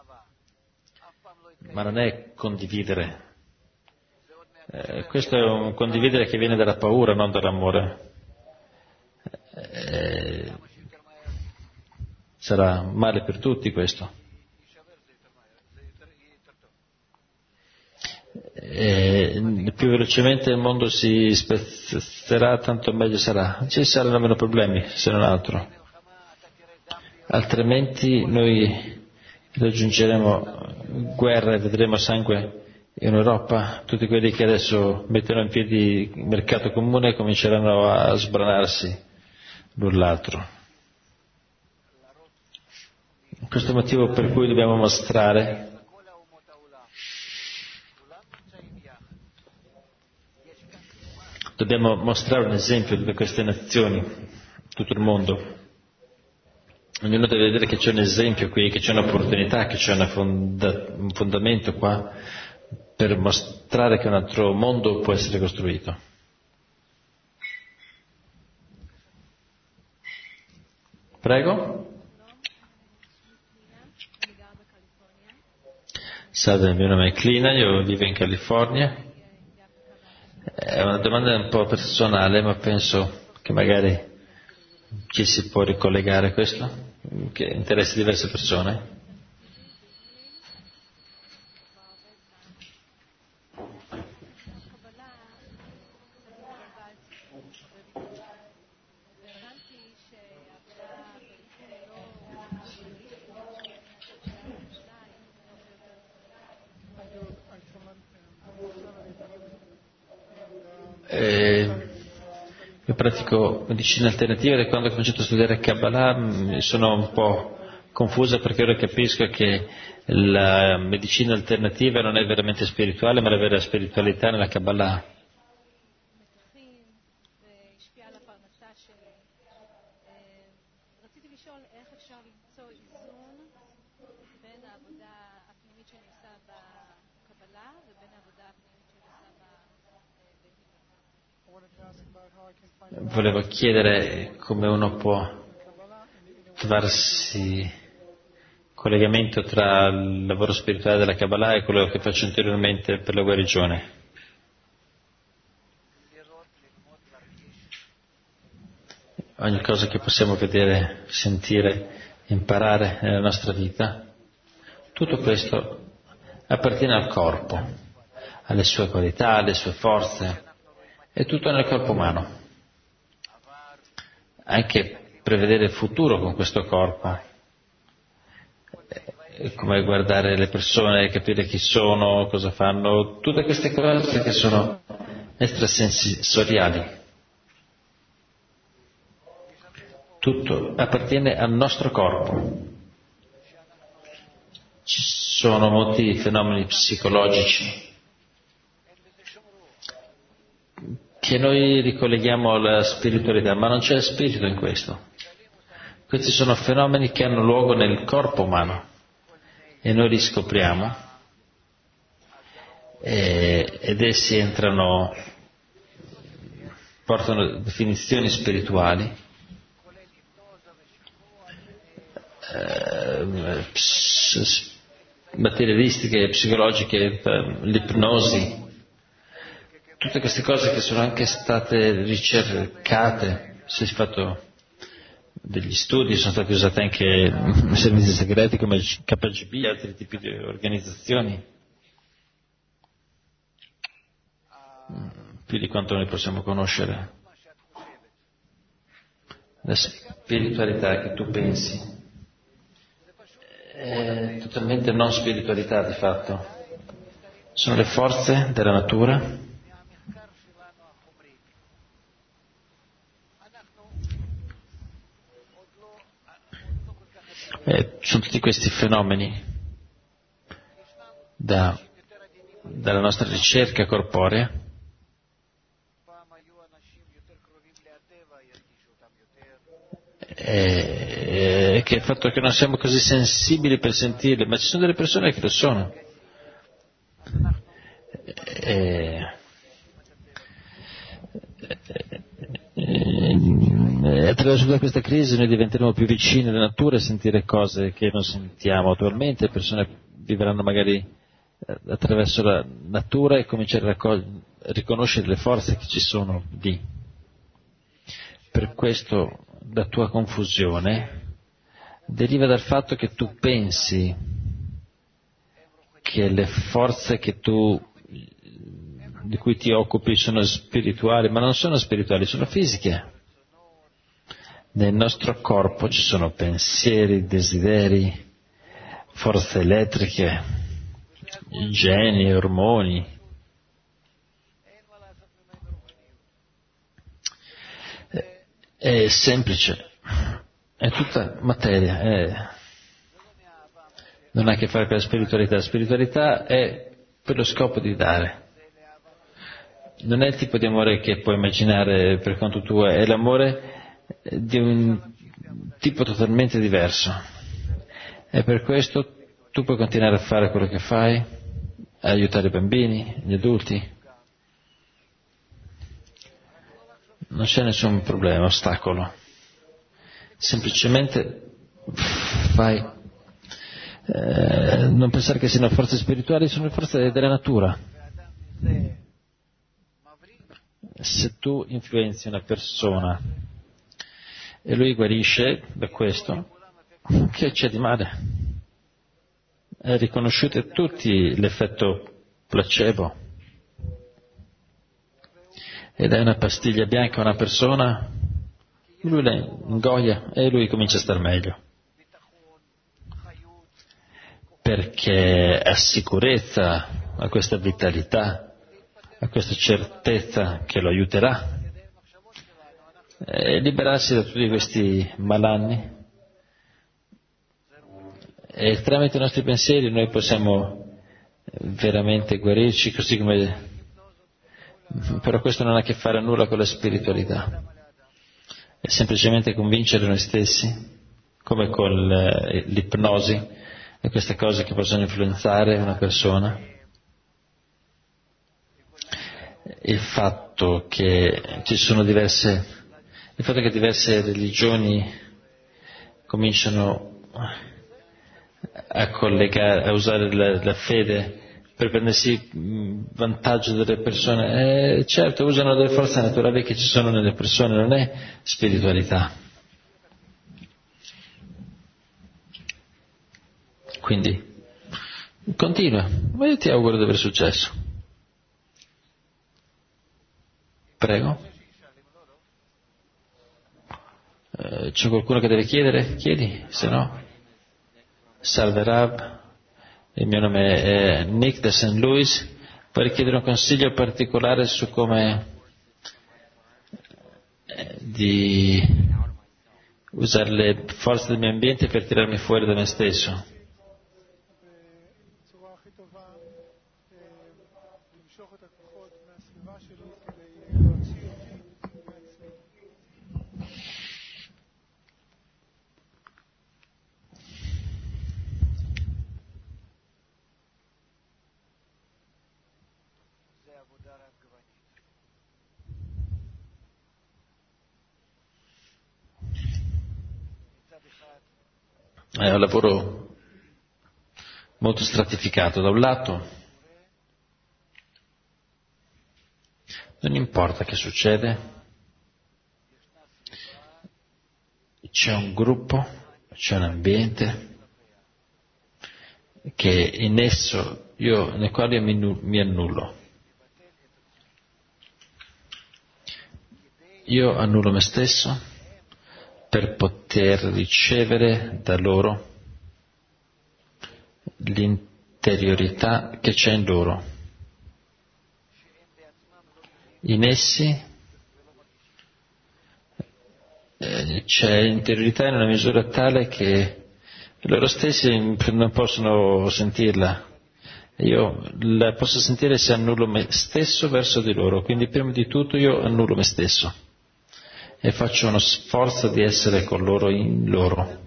Ma non è condividere, eh, questo è un condividere che viene dalla paura, non dall'amore. Eh, sarà male per tutti questo. E più velocemente il mondo si spezzerà, tanto meglio sarà. Ci saranno meno problemi, se non altro. Altrimenti noi raggiungeremo guerra e vedremo sangue in Europa. Tutti quelli che adesso mettono in piedi il mercato comune cominceranno a sbranarsi l'un l'altro. Questo è il motivo per cui dobbiamo mostrare dobbiamo mostrare un esempio di queste nazioni, tutto il mondo. Ognuno deve vedere che c'è un esempio qui, che c'è un'opportunità, che c'è una fonda, un fondamento qua per mostrare che un altro mondo può essere costruito. Prego? Salve, il mio nome è Clina, io vivo in California. È una domanda un po' personale, ma penso che magari ci si può ricollegare a questo, che interessa diverse persone. Eh, io pratico medicina alternativa e quando ho cominciato a studiare Kabbalah mi sono un po' confusa, perché ora capisco che la medicina alternativa non è veramente spirituale, ma la vera spiritualità nella Kabbalah. Volevo chiedere come uno può trovarsi collegamento tra il lavoro spirituale della Kabbalah e quello che faccio anteriormente per la guarigione. Ogni cosa che possiamo vedere, sentire, imparare nella nostra vita, tutto questo appartiene al corpo, alle sue qualità, alle sue forze, è tutto nel corpo umano. Anche prevedere il futuro con questo corpo, è come guardare le persone, capire chi sono, cosa fanno, tutte queste cose che sono extrasensoriali. Tutto appartiene al nostro corpo. Ci sono molti fenomeni psicologici che noi ricolleghiamo alla spiritualità, ma non c'è spirito in questo. Questi sono fenomeni che hanno luogo nel corpo umano e noi li scopriamo e, ed essi entrano, portano definizioni spirituali, eh, ps, materialistiche, psicologiche, l'ipnosi. Tutte queste cose che sono anche state ricercate, si è fatto degli studi, sono stati usati anche in servizi segreti come K G B e altri tipi di organizzazioni, più di quanto noi possiamo conoscere. La spiritualità che tu pensi è totalmente non spiritualità di fatto. sono le forze della natura eh, sono tutti questi fenomeni da, dalla nostra ricerca corporea e che il fatto che non siamo così sensibili per sentirle, ma ci sono delle persone che lo sono. E, e, attraverso tutta questa crisi noi diventeremo più vicini alla natura e sentire cose che non sentiamo attualmente. Le persone vivranno magari attraverso la natura e cominciare a raccog- riconoscere le forze che ci sono lì. Per questo la tua confusione deriva dal fatto che tu pensi che le forze che tu, di cui ti occupi sono spirituali, ma non sono spirituali, sono fisiche. Nel nostro corpo ci sono pensieri, desideri, forze elettriche, geni, ormoni. È semplice, è tutta materia, è... non ha a che fare con la spiritualità. La spiritualità è per lo scopo di dare. Non è il tipo di amore che puoi immaginare per conto tuo, è l'amore di un tipo totalmente diverso. E per questo tu puoi continuare a fare quello che fai, a aiutare i bambini, gli adulti. Non c'è nessun problema, ostacolo. Semplicemente fai. Eh, non pensare che siano forze spirituali, sono le forze della natura. Se tu influenzi una persona e lui guarisce da questo, che c'è di male? È riconosciuto a tutti l'effetto placebo. E dai una pastiglia bianca a una persona, lui la ingoia e lui comincia a star meglio. Perché ha sicurezza, ha questa vitalità, ha questa certezza che lo aiuterà. E liberarsi da tutti questi malanni. E tramite i nostri pensieri noi possiamo veramente guarirci, così come... Però questo non ha a che fare nulla con la spiritualità, è semplicemente convincere noi stessi, come con l'ipnosi e queste cose che possono influenzare una persona. Il fatto che ci sono diverse, il fatto che diverse religioni cominciano a collegare, a usare la, la fede per prendersi vantaggio delle persone, eh, certo usano delle forze naturali che ci sono nelle persone, non è spiritualità. Quindi continua, ma io ti auguro di aver successo. Prego. Eh, c'è qualcuno che deve chiedere? Chiedi, se no. Salve Rab. Il mio nome è Nick da Saint Louis. Vorrei chiedere un consiglio particolare su come di usare le forze del mio ambiente per tirarmi fuori da me stesso. È un lavoro molto stratificato. Da un lato, non importa che succede, c'è un gruppo, c'è un ambiente che in esso io, nel quale io mi, mi annullo. Io annullo me stesso per poter ricevere da loro l'interiorità che c'è in loro. In essi eh, c'è interiorità in una misura tale che loro stessi non possono sentirla. Io la posso sentire se annullo me stesso verso di loro, quindi prima di tutto io annullo me stesso e faccio uno sforzo di essere con loro in loro,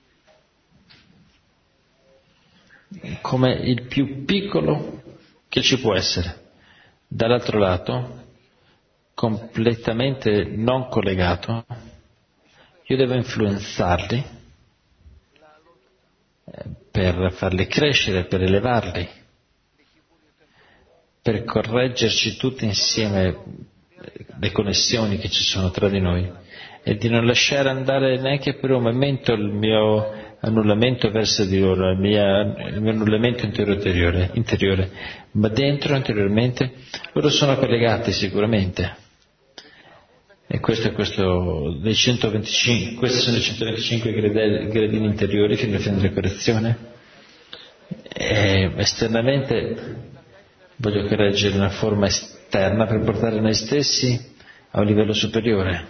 come il più piccolo che ci può essere. Dall'altro lato, completamente non collegato, io devo influenzarli per farli crescere, per elevarli, per correggerci tutti insieme le connessioni che ci sono tra di noi e di non lasciare andare neanche per un momento il mio annullamento verso di loro, il mio, il mio annullamento interiore, interiore, ma dentro, interiormente, loro sono collegati sicuramente. E questo è questo dei centoventicinque, questi sono i centoventicinque gradini interiori fino alla fine della correzione. E esternamente voglio correggere una forma esterna per portare noi stessi a un livello superiore,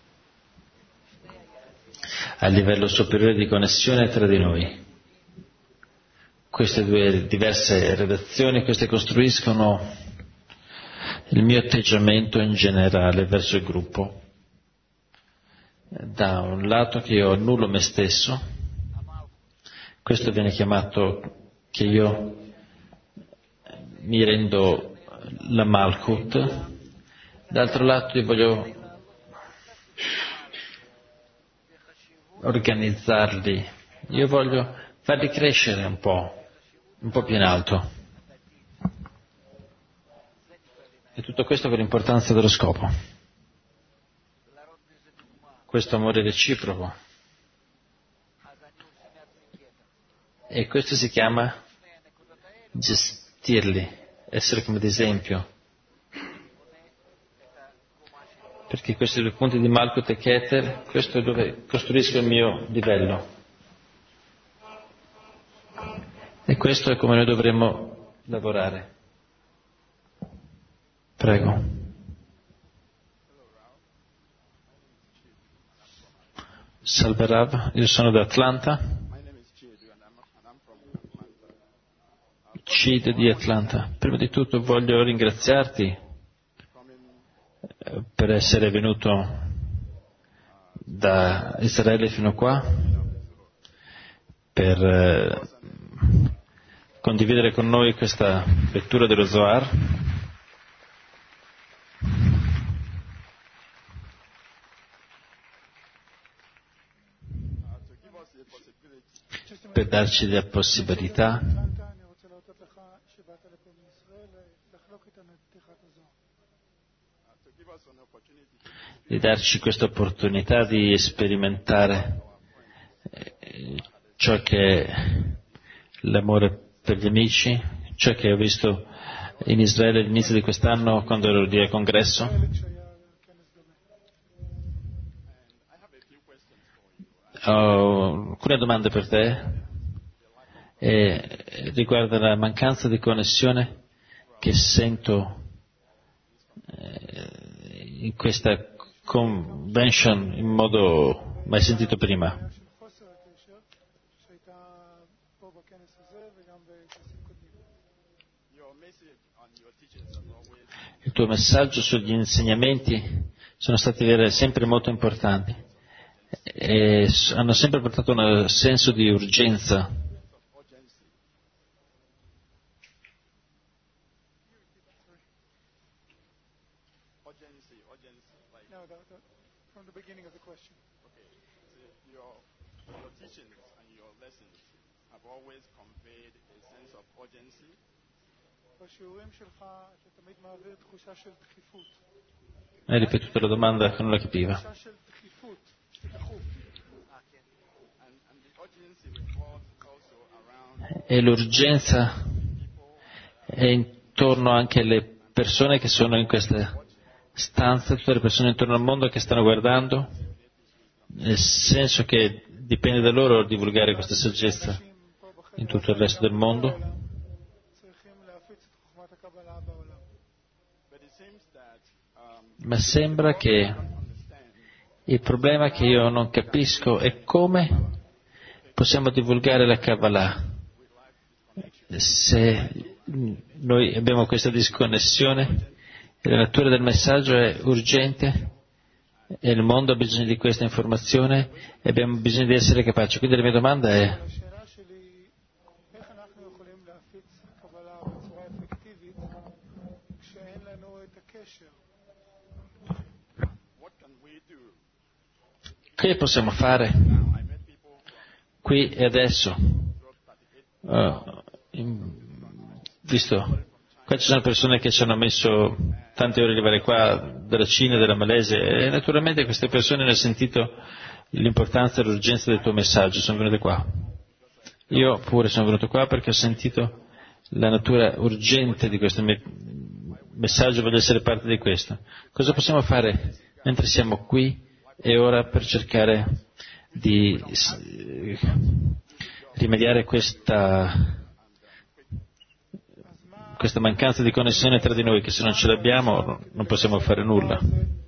a livello superiore di connessione tra di noi. Queste due diverse redazioni, queste costruiscono il mio atteggiamento in generale verso il gruppo. Da un lato che io annullo me stesso, questo viene chiamato che io mi rendo la Malkut, d'altro lato io voglio organizzarli, io voglio farli crescere un po', un po' più in alto. E tutto questo per l'importanza dello scopo. Questo amore reciproco. E questo si chiama gestirli, essere come d'esempio. Perché questi due punti di Malkut e Keter, questo è dove costruisco il mio livello. E questo è come noi dovremmo lavorare. Prego. Salve Rav, io sono da Atlanta. Cid di Atlanta. Prima di tutto voglio ringraziarti per essere venuto da Israele fino qua, per eh, condividere con noi questa lettura dello Zohar. Per darci la possibilità di darci questa opportunità di sperimentare ciò che è l'amore per gli amici, ciò che ho visto in Israele all'inizio di quest'anno quando ero lì al congresso. Ho alcune domande per te e riguarda la mancanza di connessione che sento in questa convention in modo mai sentito prima. Il tuo messaggio sugli insegnamenti sono stati sempre molto importanti e hanno sempre portato un senso di urgenza. Hai ripetuto la domanda che non la capiva. E l'urgenza è intorno anche alle persone che sono in questa stanza, tutte le persone intorno al mondo che stanno guardando, nel senso che dipende da loro divulgare questa saggezza in tutto il resto del mondo. ma sembra che il problema che io non capisco è come possiamo divulgare la Kabbalah se noi abbiamo questa disconnessione e la natura del messaggio è urgente e il mondo ha bisogno di questa informazione e abbiamo bisogno di essere capaci. Quindi la mia domanda è: che possiamo fare qui e adesso? Uh, in, visto qua ci sono persone che ci hanno messo tante ore di arrivare qua dalla Cina, dalla Malesia, e naturalmente queste persone hanno sentito l'importanza e l'urgenza del tuo messaggio, sono venute qua. Io pure sono venuto qua perché ho sentito la natura urgente di questo me- messaggio, voglio essere parte di questo. Cosa possiamo fare mentre siamo qui e ora per cercare di s- rimediare questa, questa mancanza di connessione tra di noi, che se non ce l'abbiamo non possiamo fare nulla?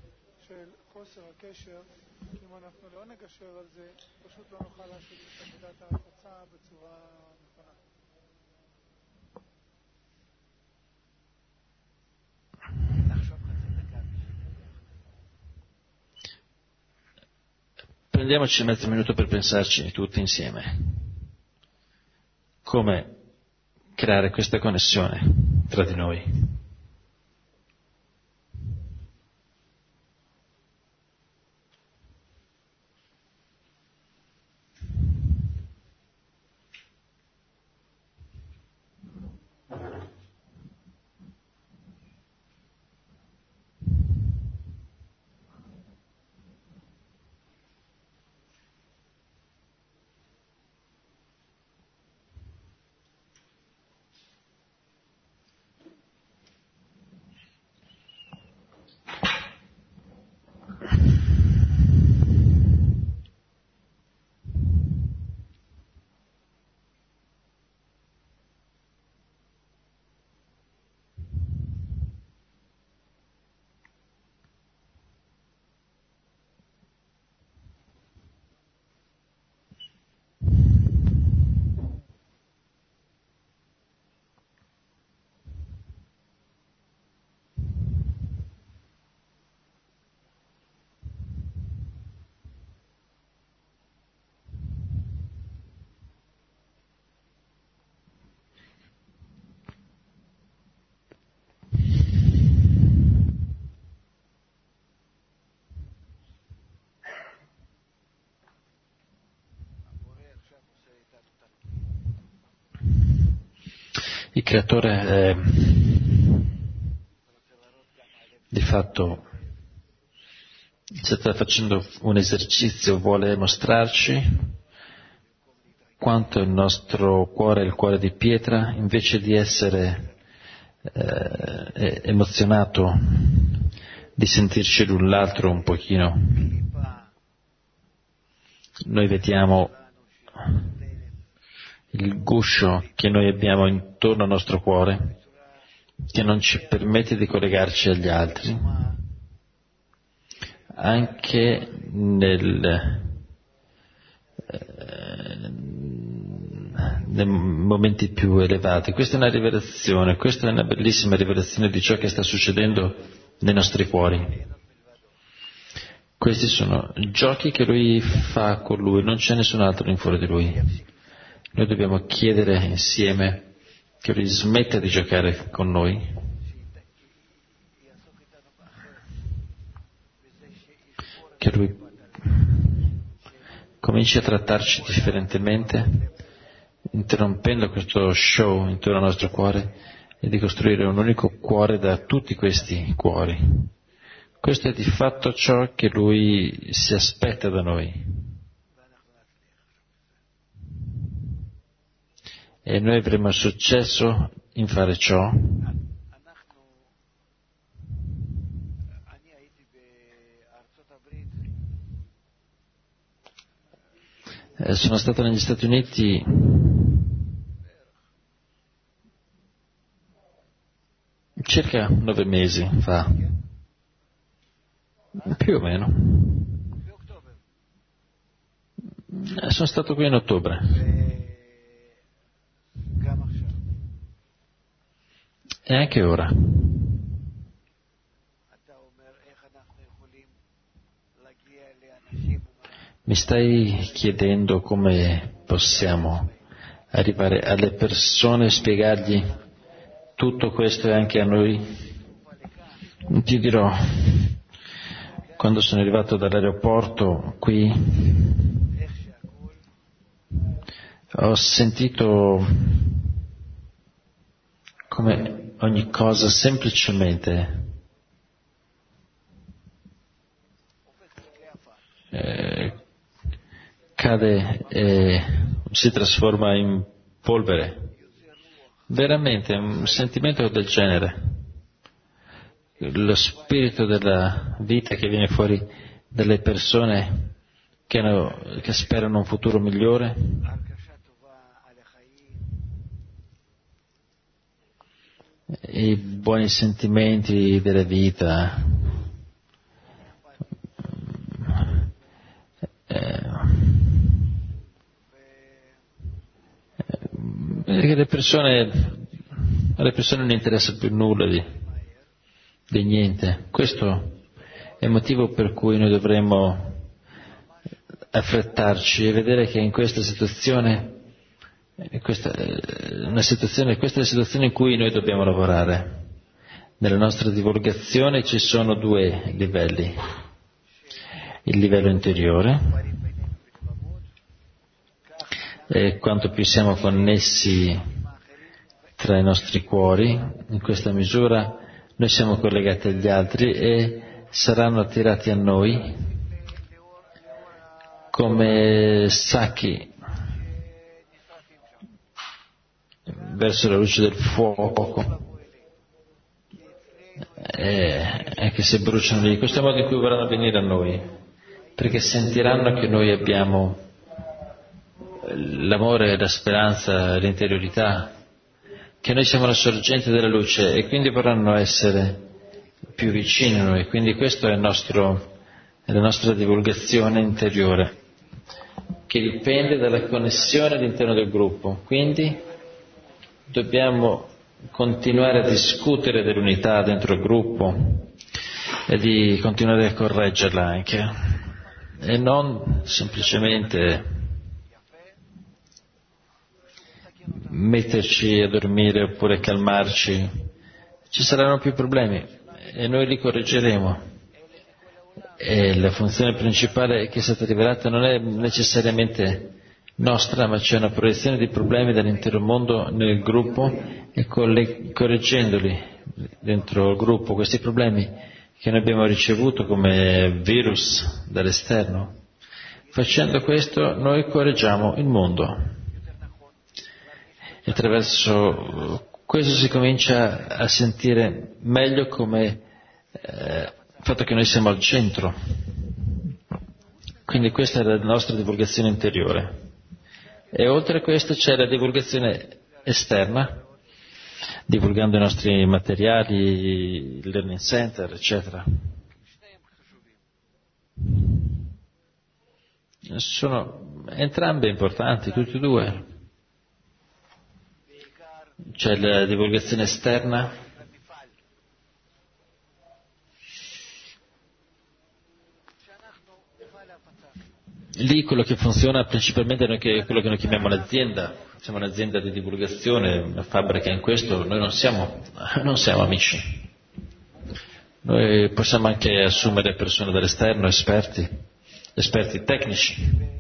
Prendiamoci mezzo minuto per pensarci tutti insieme. Come creare questa connessione tra di noi? Il creatore eh, di fatto sta facendo un esercizio, vuole mostrarci quanto il nostro cuore è il cuore di pietra, invece di essere eh, emozionato di sentirci l'un l'altro un pochino. Noi vediamo il guscio che noi abbiamo intorno al nostro cuore, che non ci permette di collegarci agli altri, anche nel, eh, nei momenti più elevati. Questa è una rivelazione, questa è una bellissima rivelazione di ciò che sta succedendo nei nostri cuori. Questi sono giochi che lui fa con lui, non c'è nessun altro in fuori di lui. Noi dobbiamo chiedere insieme che lui smetta di giocare con noi, che lui cominci a trattarci differentemente, interrompendo questo show intorno al nostro cuore e di costruire un unico cuore da tutti questi cuori. Questo è di fatto ciò che lui si aspetta da noi. E noi avremo successo in fare ciò. Eh, sono stato negli Stati Uniti circa nove mesi fa Più o meno. Sono stato qui in ottobre. E anche ora. Mi stai chiedendo come possiamo arrivare alle persone e spiegargli tutto questo e anche a noi? Ti dirò, quando sono arrivato dall'aeroporto qui, ho sentito come ogni cosa semplicemente eh, cade e si trasforma in polvere. Veramente un sentimento del genere. Lo spirito della vita che viene fuori dalle persone che, hanno, che sperano un futuro migliore. I buoni sentimenti della vita. Che le persone, alle persone non interessa più nulla di, di niente. Questo è il motivo per cui noi dovremmo affrettarci e vedere che in questa situazione, questa, una situazione, questa è la situazione in cui noi dobbiamo lavorare. Nella nostra divulgazione ci sono due livelli. Il livello interiore, e quanto più siamo connessi tra i nostri cuori, in questa misura noi siamo collegati agli altri e saranno attirati a noi come sacchi verso la luce del fuoco, e, e che si bruciano lì. Questo è il modo in cui vorranno venire a noi, perché sentiranno che noi abbiamo l'amore, la speranza, l'interiorità, che noi siamo la sorgente della luce e quindi vorranno essere più vicini a noi. Quindi questo è, il nostro, è la nostra divulgazione interiore, che dipende dalla connessione all'interno del gruppo. Quindi dobbiamo continuare a discutere dell'unità dentro il gruppo e di continuare a correggerla anche, e non semplicemente metterci a dormire oppure calmarci. Ci saranno più problemi e noi li correggeremo, e la funzione principale che è stata rivelata non è necessariamente nostra, ma c'è una proiezione di problemi dall'intero mondo nel gruppo, e correggendoli dentro il gruppo, questi problemi che noi abbiamo ricevuto come virus dall'esterno, facendo questo noi correggiamo il mondo. E attraverso questo si comincia a sentire meglio come eh, il fatto che noi siamo al centro. Quindi questa è la nostra divulgazione interiore. E oltre a questo c'è la divulgazione esterna, divulgando i nostri materiali, il learning center, eccetera. Sono entrambe importanti, tutti e due. C'è la divulgazione esterna, lì quello che funziona principalmente è quello che noi chiamiamo l'azienda. Siamo un'azienda di divulgazione, una fabbrica in questo. Noi non siamo, non siamo amici. Noi possiamo anche assumere persone dall'esterno, esperti, esperti tecnici.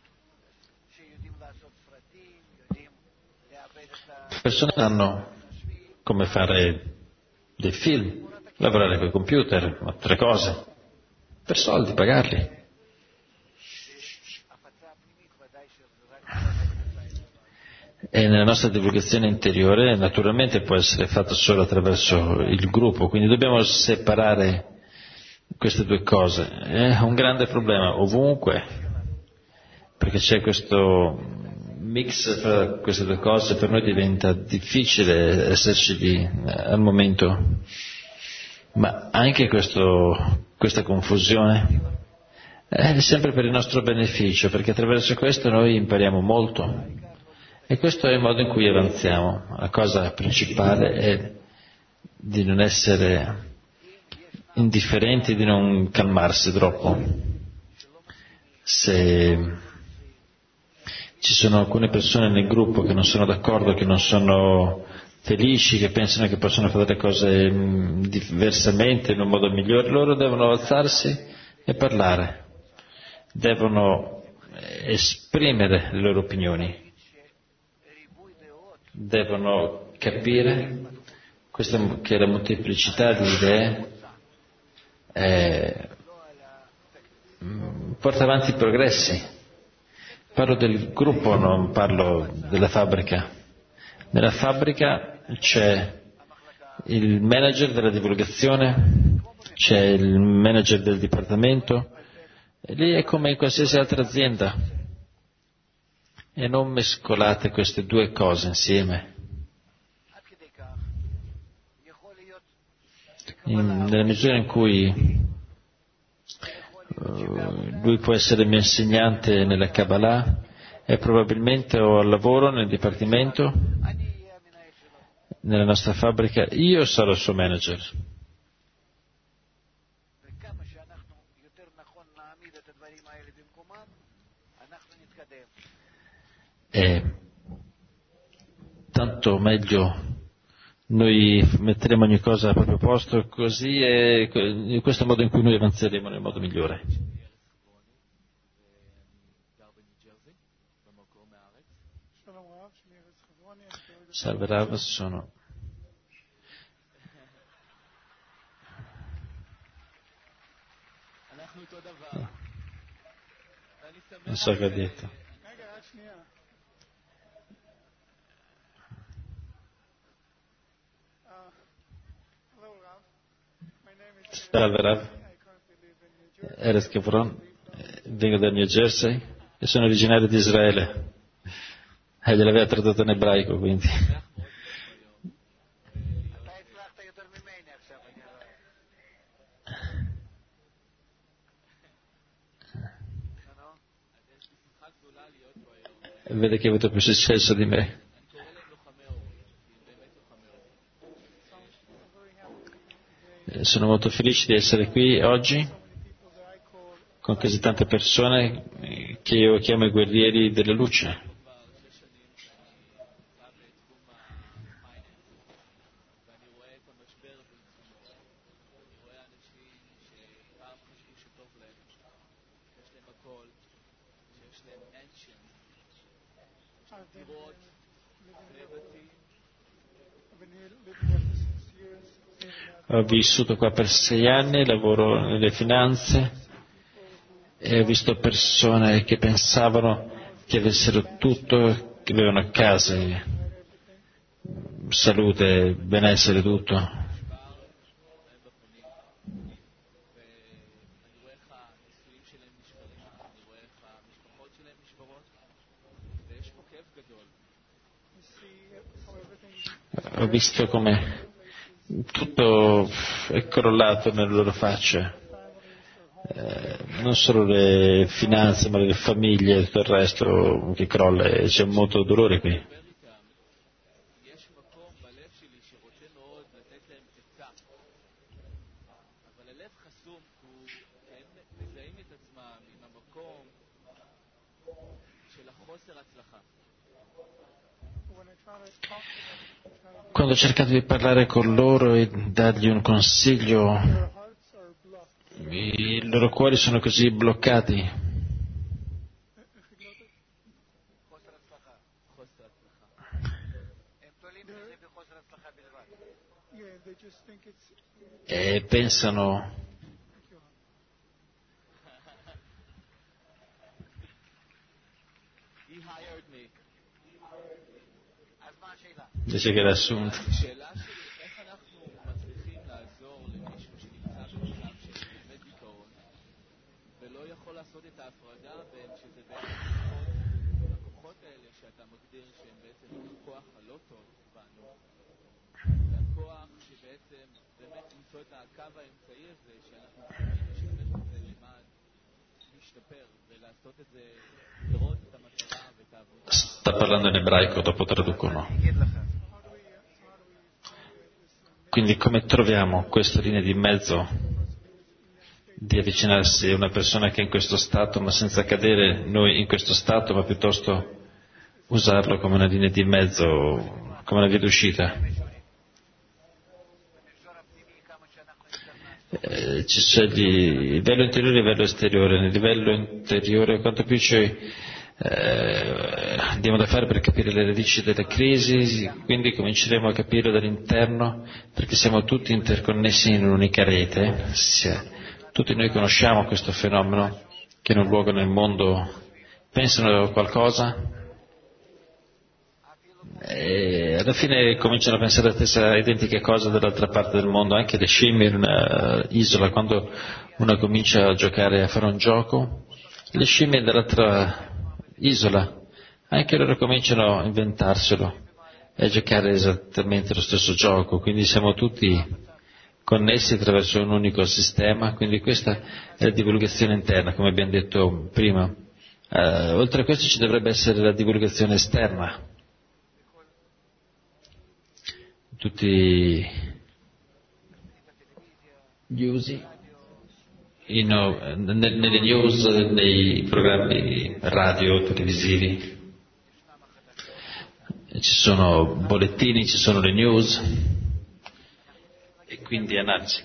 Persone sanno come fare dei film, lavorare con i computer, altre cose, per soldi, pagarli. E nella nostra divulgazione interiore naturalmente può essere fatta solo attraverso il gruppo, quindi dobbiamo separare queste due cose. È un grande problema ovunque, perché c'è questo mix fra queste due cose. Per noi diventa difficile esserci lì al momento, ma anche questo questa confusione, è sempre per il nostro beneficio, perché attraverso questo noi impariamo molto e questo è il modo in cui avanziamo. La cosa principale è di non essere indifferenti, di non calmarsi troppo. Se ci sono alcune persone nel gruppo che non sono d'accordo, che non sono felici, che pensano che possono fare le cose diversamente, in un modo migliore, loro devono alzarsi e parlare, devono esprimere le loro opinioni, devono capire questa, che la molteplicità di idee è, porta avanti i progressi. Parlo del gruppo, non parlo della fabbrica. Nella fabbrica c'è il manager della divulgazione, c'è il manager del dipartimento, e lì è come in qualsiasi altra azienda. E non mescolate queste due cose insieme. In, nella misura in cui uh, lui può essere mio insegnante nella Kabbalah e probabilmente ho al lavoro nel dipartimento, nella nostra fabbrica, io sarò il suo manager. E tanto meglio noi metteremo ogni cosa al proprio posto, così è in questo modo in cui noi avanzeremo nel modo migliore. Salve Rav, sono no. Non so che ha detto. Salve Rav, Erez Kevron, vengo dal New Jersey e sono originario di Israele. E gliel'aveva tradotto in ebraico, quindi. Vede che ha avuto più successo di me. Sono molto felice di essere qui oggi con così tante persone che io chiamo i guerrieri della luce. Ho vissuto qua per sei anni, lavoro nelle finanze e ho visto persone che pensavano che avessero tutto, che avevano case, salute, benessere, tutto. Ho visto come tutto è crollato nelle loro facce, eh, non solo le finanze ma le famiglie e tutto il resto che crolla, e c'è molto dolore qui. Quando ho cercato di parlare con loro e dargli un consiglio, i loro cuori sono così bloccati. E pensano dice che l'ha assunto. Sta parlando in ebraico, dopo traducono. Quindi come troviamo questa linea di mezzo di avvicinarsi a una persona che è in questo stato, ma senza cadere noi in questo stato, ma piuttosto usarlo come una linea di mezzo, come una via d'uscita? Eh, ci c'è il livello interiore e il livello esteriore. Nel livello interiore, quanto più ci eh, andiamo da fare per capire le radici delle crisi, quindi cominceremo a capirlo dall'interno, perché siamo tutti interconnessi in un'unica rete. Sì. Tutti noi conosciamo questo fenomeno, che in un luogo nel mondo pensano a qualcosa e alla fine cominciano a pensare la stessa identica cosa dall'altra parte del mondo. Anche le scimmie in un'isola, quando uno comincia a giocare, a fare un gioco, le scimmie dall'altra isola, anche loro cominciano a inventarselo e a giocare esattamente lo stesso gioco, quindi siamo tutti connessi attraverso un unico sistema, quindi questa è la divulgazione interna, come abbiamo detto prima. Eh, oltre a questo ci dovrebbe essere la divulgazione esterna. Tutti gli usi, in, nelle news, nei programmi radio, televisivi, ci sono bollettini, ci sono le news. E quindi analisi.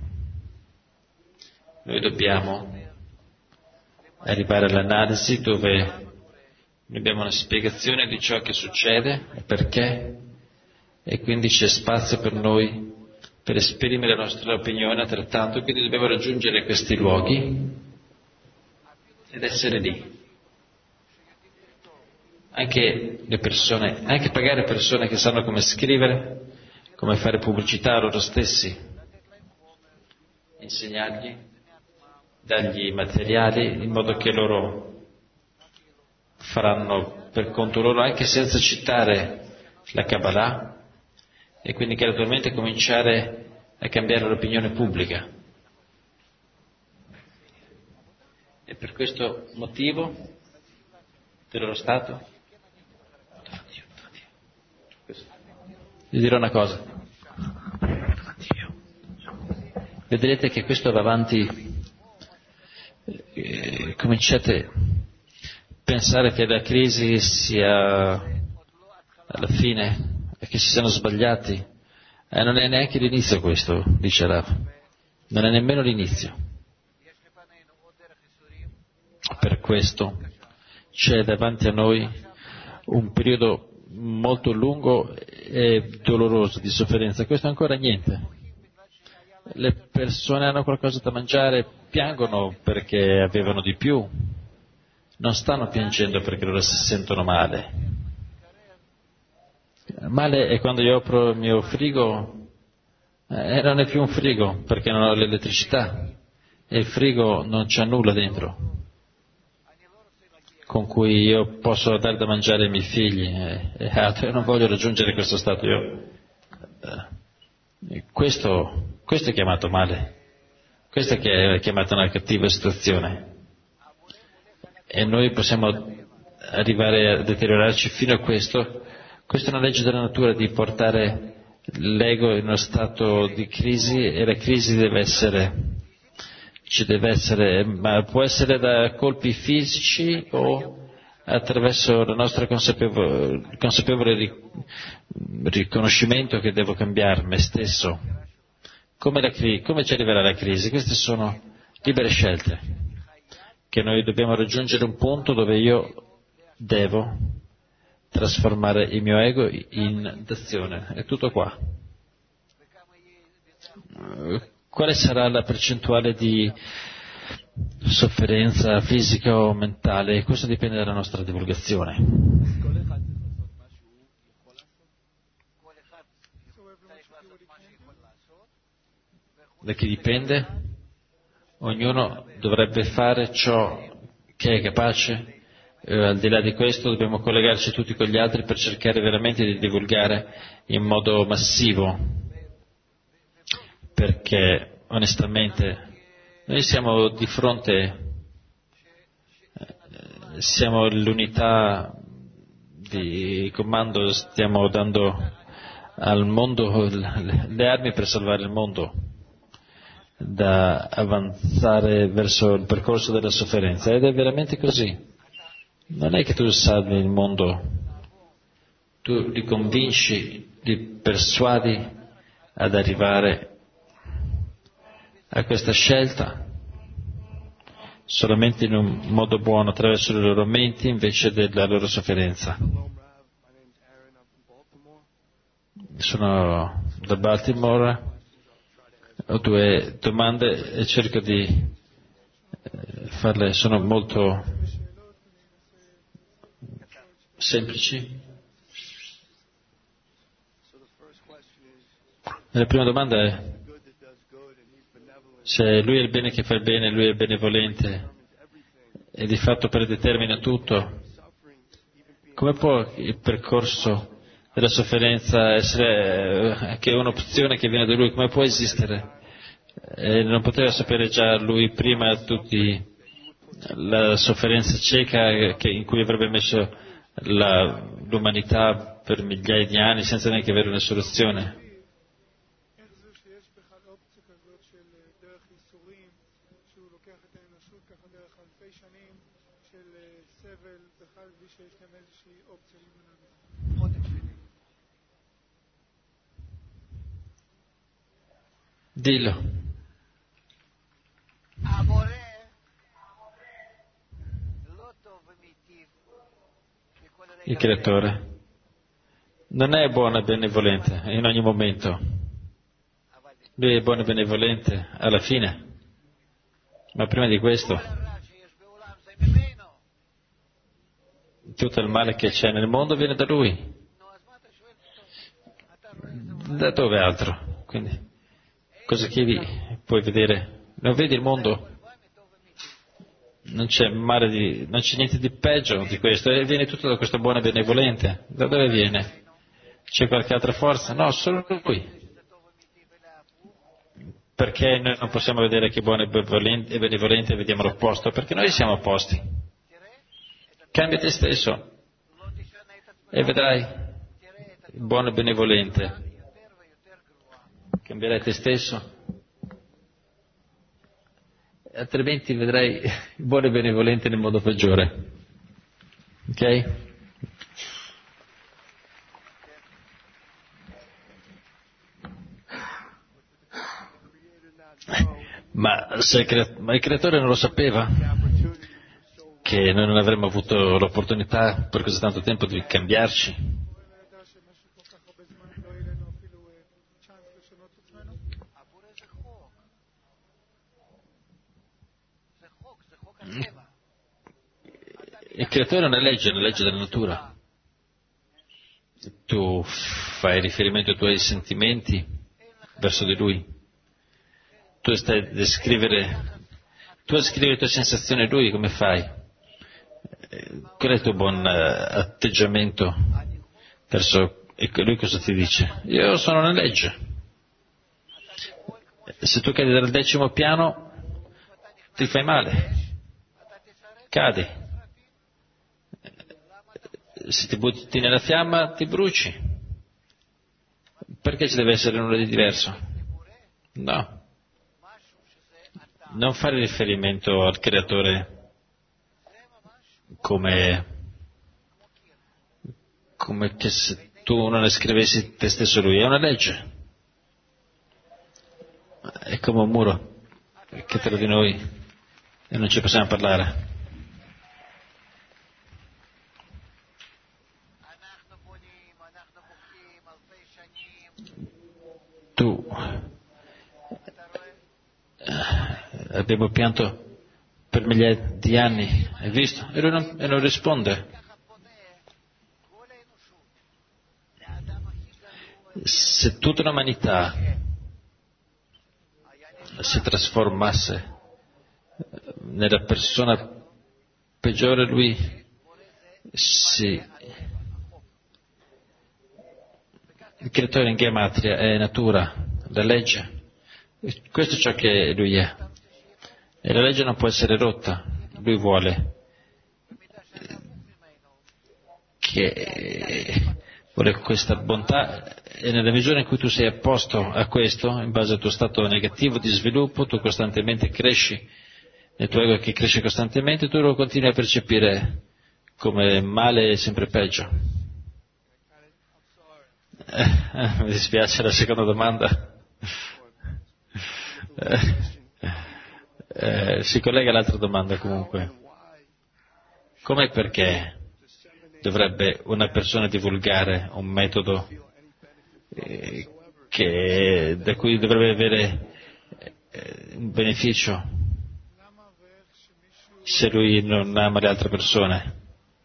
Noi dobbiamo arrivare all'analisi dove abbiamo una spiegazione di ciò che succede e perché, e quindi c'è spazio per noi per esprimere la nostra opinione altrettanto, quindi dobbiamo raggiungere questi luoghi ed essere lì. Anche le persone, anche pagare persone che sanno come scrivere, come fare pubblicità a loro stessi, insegnargli, dargli materiali in modo che loro faranno per conto loro, anche senza citare la Kabbalah, e quindi gradualmente cominciare a cambiare l'opinione pubblica. E per questo motivo del loro stato vi dirò una cosa. Vedrete che questo va avanti, eh, cominciate a pensare che la crisi sia alla fine e che si siano sbagliati. Eh, non è neanche l'inizio questo, dice Rav. Non è nemmeno l'inizio. Per questo c'è davanti a noi un periodo molto lungo e doloroso di sofferenza. Questo è ancora niente. Le persone hanno qualcosa da mangiare, piangono perché avevano di più, non stanno piangendo perché loro si sentono male. Male è quando io apro il mio frigo e eh, non è più un frigo perché non ho l'elettricità e il frigo non c'ha nulla dentro con cui io posso dare da mangiare ai miei figli e, e altro. Io non voglio raggiungere questo stato. Io, eh, questo, questo è chiamato male, questo è chiamato una cattiva situazione, e noi possiamo arrivare a deteriorarci fino a questo. Questa è una legge della natura, di portare l'ego in uno stato di crisi, e la crisi deve essere, ci deve essere, ma può essere da colpi fisici o attraverso il nostro consapevole, consapevole riconoscimento che devo cambiare me stesso. Come, la, come ci arriverà la crisi? Queste sono libere scelte, che noi dobbiamo raggiungere un punto dove io devo trasformare il mio ego in d'azione. È tutto qua. Quale sarà la percentuale di sofferenza fisica o mentale? Questo dipende dalla nostra divulgazione. Da chi dipende? Ognuno dovrebbe fare ciò che è capace. Eh, al di là di questo dobbiamo collegarci tutti con gli altri per cercare veramente di divulgare in modo massivo, perché onestamente noi siamo di fronte siamo l'unità di comando, stiamo dando al mondo le armi per salvare il mondo, da avanzare verso il percorso della sofferenza, ed è veramente così. Non è che tu salvi il mondo, tu li convinci, li persuadi ad arrivare a questa scelta solamente in un modo buono, attraverso le loro menti invece della loro sofferenza. Sono da Baltimore, ho due domande e cerco di farle, sono molto semplici. La prima domanda è: se lui è il bene che fa il bene, lui è benevolente e di fatto predetermina tutto, come può il percorso della sofferenza essere che è un'opzione che viene da lui? Come può esistere? E non poteva sapere già lui prima tutti la sofferenza cieca che, in cui avrebbe messo la, l'umanità per migliaia di anni senza neanche avere una soluzione? Dillo. Il creatore non è buono e benevolente in ogni momento. Lui è buono e benevolente alla fine, ma prima di questo tutto il male che c'è nel mondo viene da lui. Da dove altro? Quindi, cosa chiedi? Puoi vedere? Non vedi il mondo? Non c'è male di, non c'è niente di peggio di questo, e viene tutto da questo buono e benevolente. Da dove viene? C'è qualche altra forza? No, solo lui. Perché noi non possiamo vedere che buono e benevolente e vediamo l'opposto? Perché noi siamo opposti. Cambia te stesso e vedrai il buono e benevolente. Cambierai te stesso, altrimenti vedrai il buono e benevolente nel modo peggiore. Ok? Ma, se il, cre... Ma il creatore non lo sapeva? Che noi non avremmo avuto l'opportunità per così tanto tempo di cambiarci? Il creatore non è legge, è una legge della natura. Tu fai riferimento ai tuoi sentimenti verso di lui. Tu stai a descrivere, tu a descrivere le tue sensazioni a lui, come fai? Qual è il tuo buon atteggiamento verso, e lui cosa ti dice? Io sono una legge. Se tu cadi dal decimo piano, ti fai male. Cadi. Se ti butti nella fiamma, ti bruci. Perché ci deve essere nulla di diverso? No. Non fare riferimento al creatore come, come che se tu non scrivessi te stesso lui. È una legge. È come un muro che tra di noi e non ci possiamo parlare. Tu abbiamo pianto per migliaia di anni, hai visto? E lui non, e non risponde. Se tutta l'umanità si trasformasse nella persona peggiore, lui si... Il creatore in gematria è natura, la legge. Questo è ciò che lui è. E la legge non può essere rotta. Lui vuole che vuole questa bontà, e nella misura in cui tu sei apposto a questo, in base al tuo stato negativo di sviluppo, tu costantemente cresci, nel tuo ego che cresce costantemente, tu lo continui a percepire come male e sempre peggio. Eh, eh, mi dispiace la seconda domanda. Eh, eh, si collega all'altra domanda comunque. Come e perché dovrebbe una persona divulgare un metodo eh, che, da cui dovrebbe avere eh, un beneficio se lui non ama le altre persone?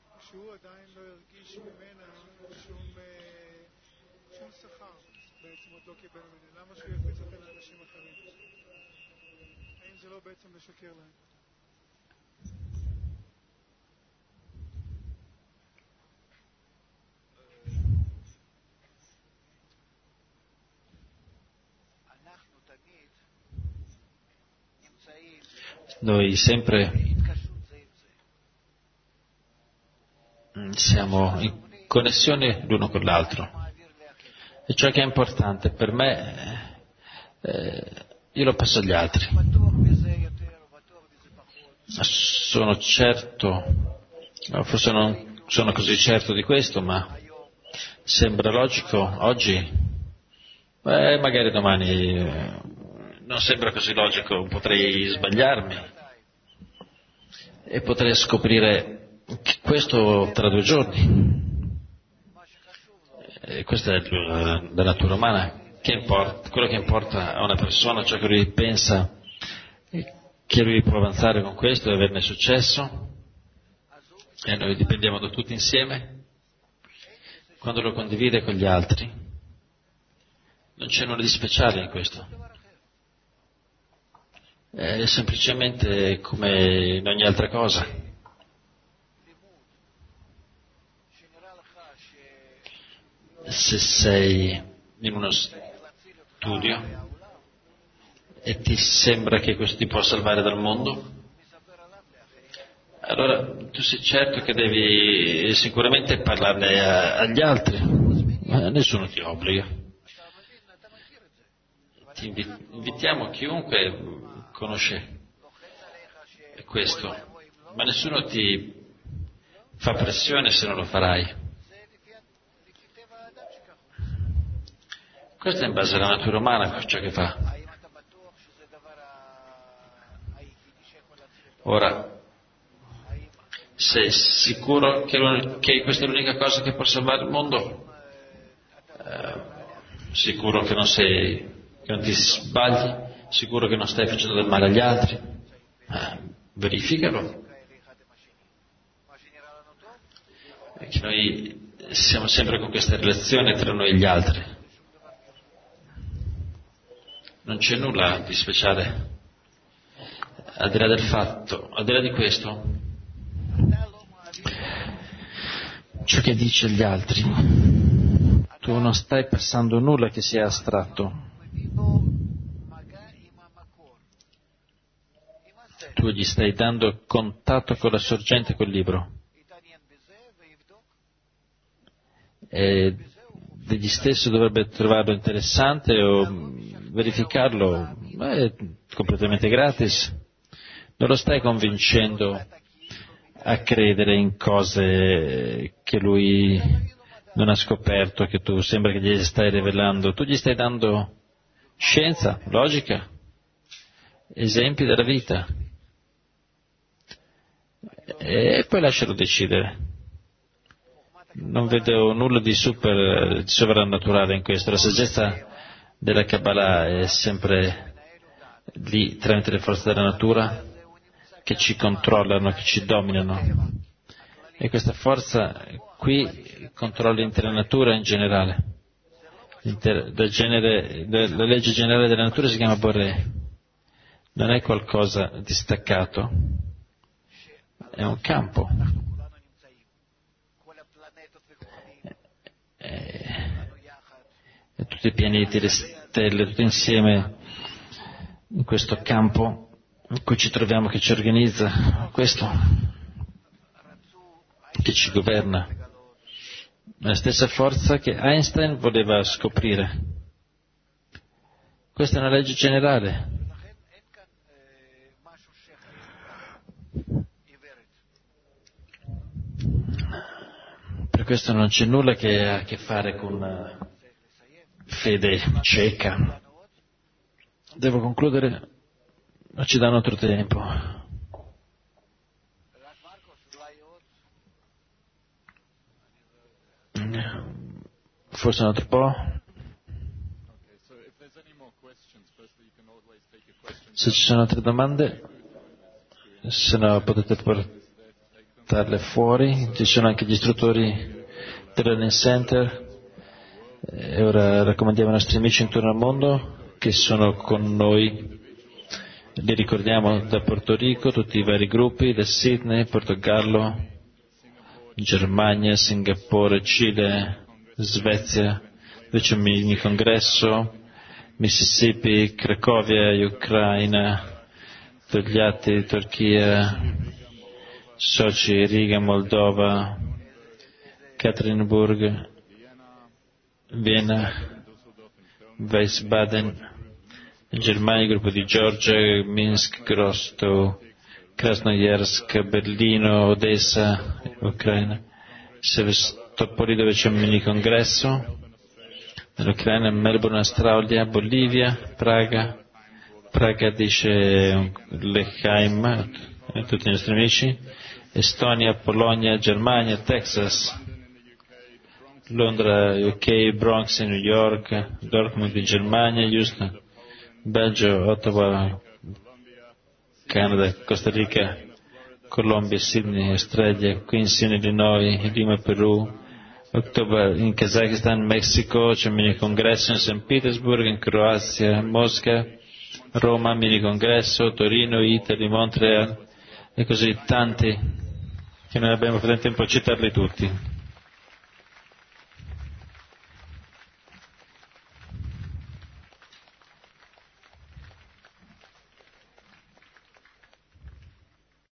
Noi sempre siamo in connessione l'uno con l'altro, e ciò che è importante per me eh, io lo passo agli altri. Sono certo, forse non sono così certo di questo, ma sembra logico oggi, eh, magari domani eh, non sembra così logico, potrei sbagliarmi e potrei scoprire questo tra due giorni. E questa è la, la natura umana. Che importa? Quello che importa a una persona, ciò che lui pensa, che lui può avanzare con questo e averne successo, e noi dipendiamo da tutti insieme. Quando lo condivide con gli altri, non c'è nulla di speciale in questo. È semplicemente come in ogni altra cosa. Se sei in uno studio e ti sembra che questo ti può salvare dal mondo, allora tu sei certo che devi sicuramente parlarne a, agli altri, ma nessuno ti obbliga. Ti invitiamo, chiunque conosce questo, ma nessuno ti fa pressione se non lo farai. Questo è in base alla natura umana, ciò che fa. Ora, sei sicuro che, che questa è l'unica cosa che può salvare il mondo? Eh, sicuro che non sei, che non ti sbagli? Sicuro che non stai facendo del male agli altri? Eh, verificalo. E che noi siamo sempre con questa relazione tra noi e gli altri. Non c'è nulla di speciale. Al di là del fatto, al di là di questo, ciò che dice agli altri, tu non stai passando nulla che sia astratto. Tu gli stai dando contatto con la sorgente, col libro. E degli stesso dovrebbe trovarlo interessante o verificarlo, è completamente gratis. Non lo stai convincendo a credere in cose che lui non ha scoperto, che tu sembra che gli stai rivelando. Tu gli stai dando scienza, logica, esempi della vita. E poi lascialo decidere. Non vedo nulla di super, di sovrannaturale in questo. La saggezza della Kabbalah è sempre lì, tramite le forze della natura che ci controllano, che ci dominano. E questa forza qui controlla l'intera natura in generale. Del genere, la legge generale della natura si chiama Boré. Non è qualcosa di staccato, è un campo. E, e tutti i pianeti, le stelle, tutti insieme in questo campo in cui ci troviamo, che ci organizza, questo che ci governa. la stessa forza che Einstein voleva scoprire. Questa è una legge generale. Per questo non c'è nulla che ha a che fare con fede cieca. Devo concludere, non ci danno altro tempo. Forse un altro po'. Se ci sono altre domande, se no potete portarle fuori. Ci sono anche gli istruttori del Learning Center. E ora raccomandiamo ai nostri amici intorno al mondo che sono con noi. Li ricordiamo da Porto Rico, tutti i vari gruppi, da Sydney, Portogallo, Germania, Singapore, Cile, Svezia, dove c'è un mini congresso, Mississippi, Cracovia, Ucraina, Togliatti, Turchia, Sochi, Riga, Moldova, Katerinburg, Vienna, Wiesbaden, in Germania, il gruppo di Georgia, Minsk, Rostow, Krasnoyarsk, Berlino, Odessa, Ucraina, Sevastopoli dove c'è un mini congresso, nell'Ucraina, Melbourne, Australia, Bolivia, Praga, Praga dice L'Echaim, tutti i nostri amici, Estonia, Polonia, Germania, Texas, Londra, U K, Bronx, New York, Dortmund in Germania, Houston, Belgio, Ottawa, Canada, Costa Rica, Colombia, Sydney, Australia, Queens, Illinois, Lima, Perù, ottobre in Kazakistan, Messico, c'è un mini congresso in San Petersburg, in Croazia, Mosca, Roma, mini congresso, Torino, Italy, Montreal e così tanti che non abbiamo tempo a citarli tutti.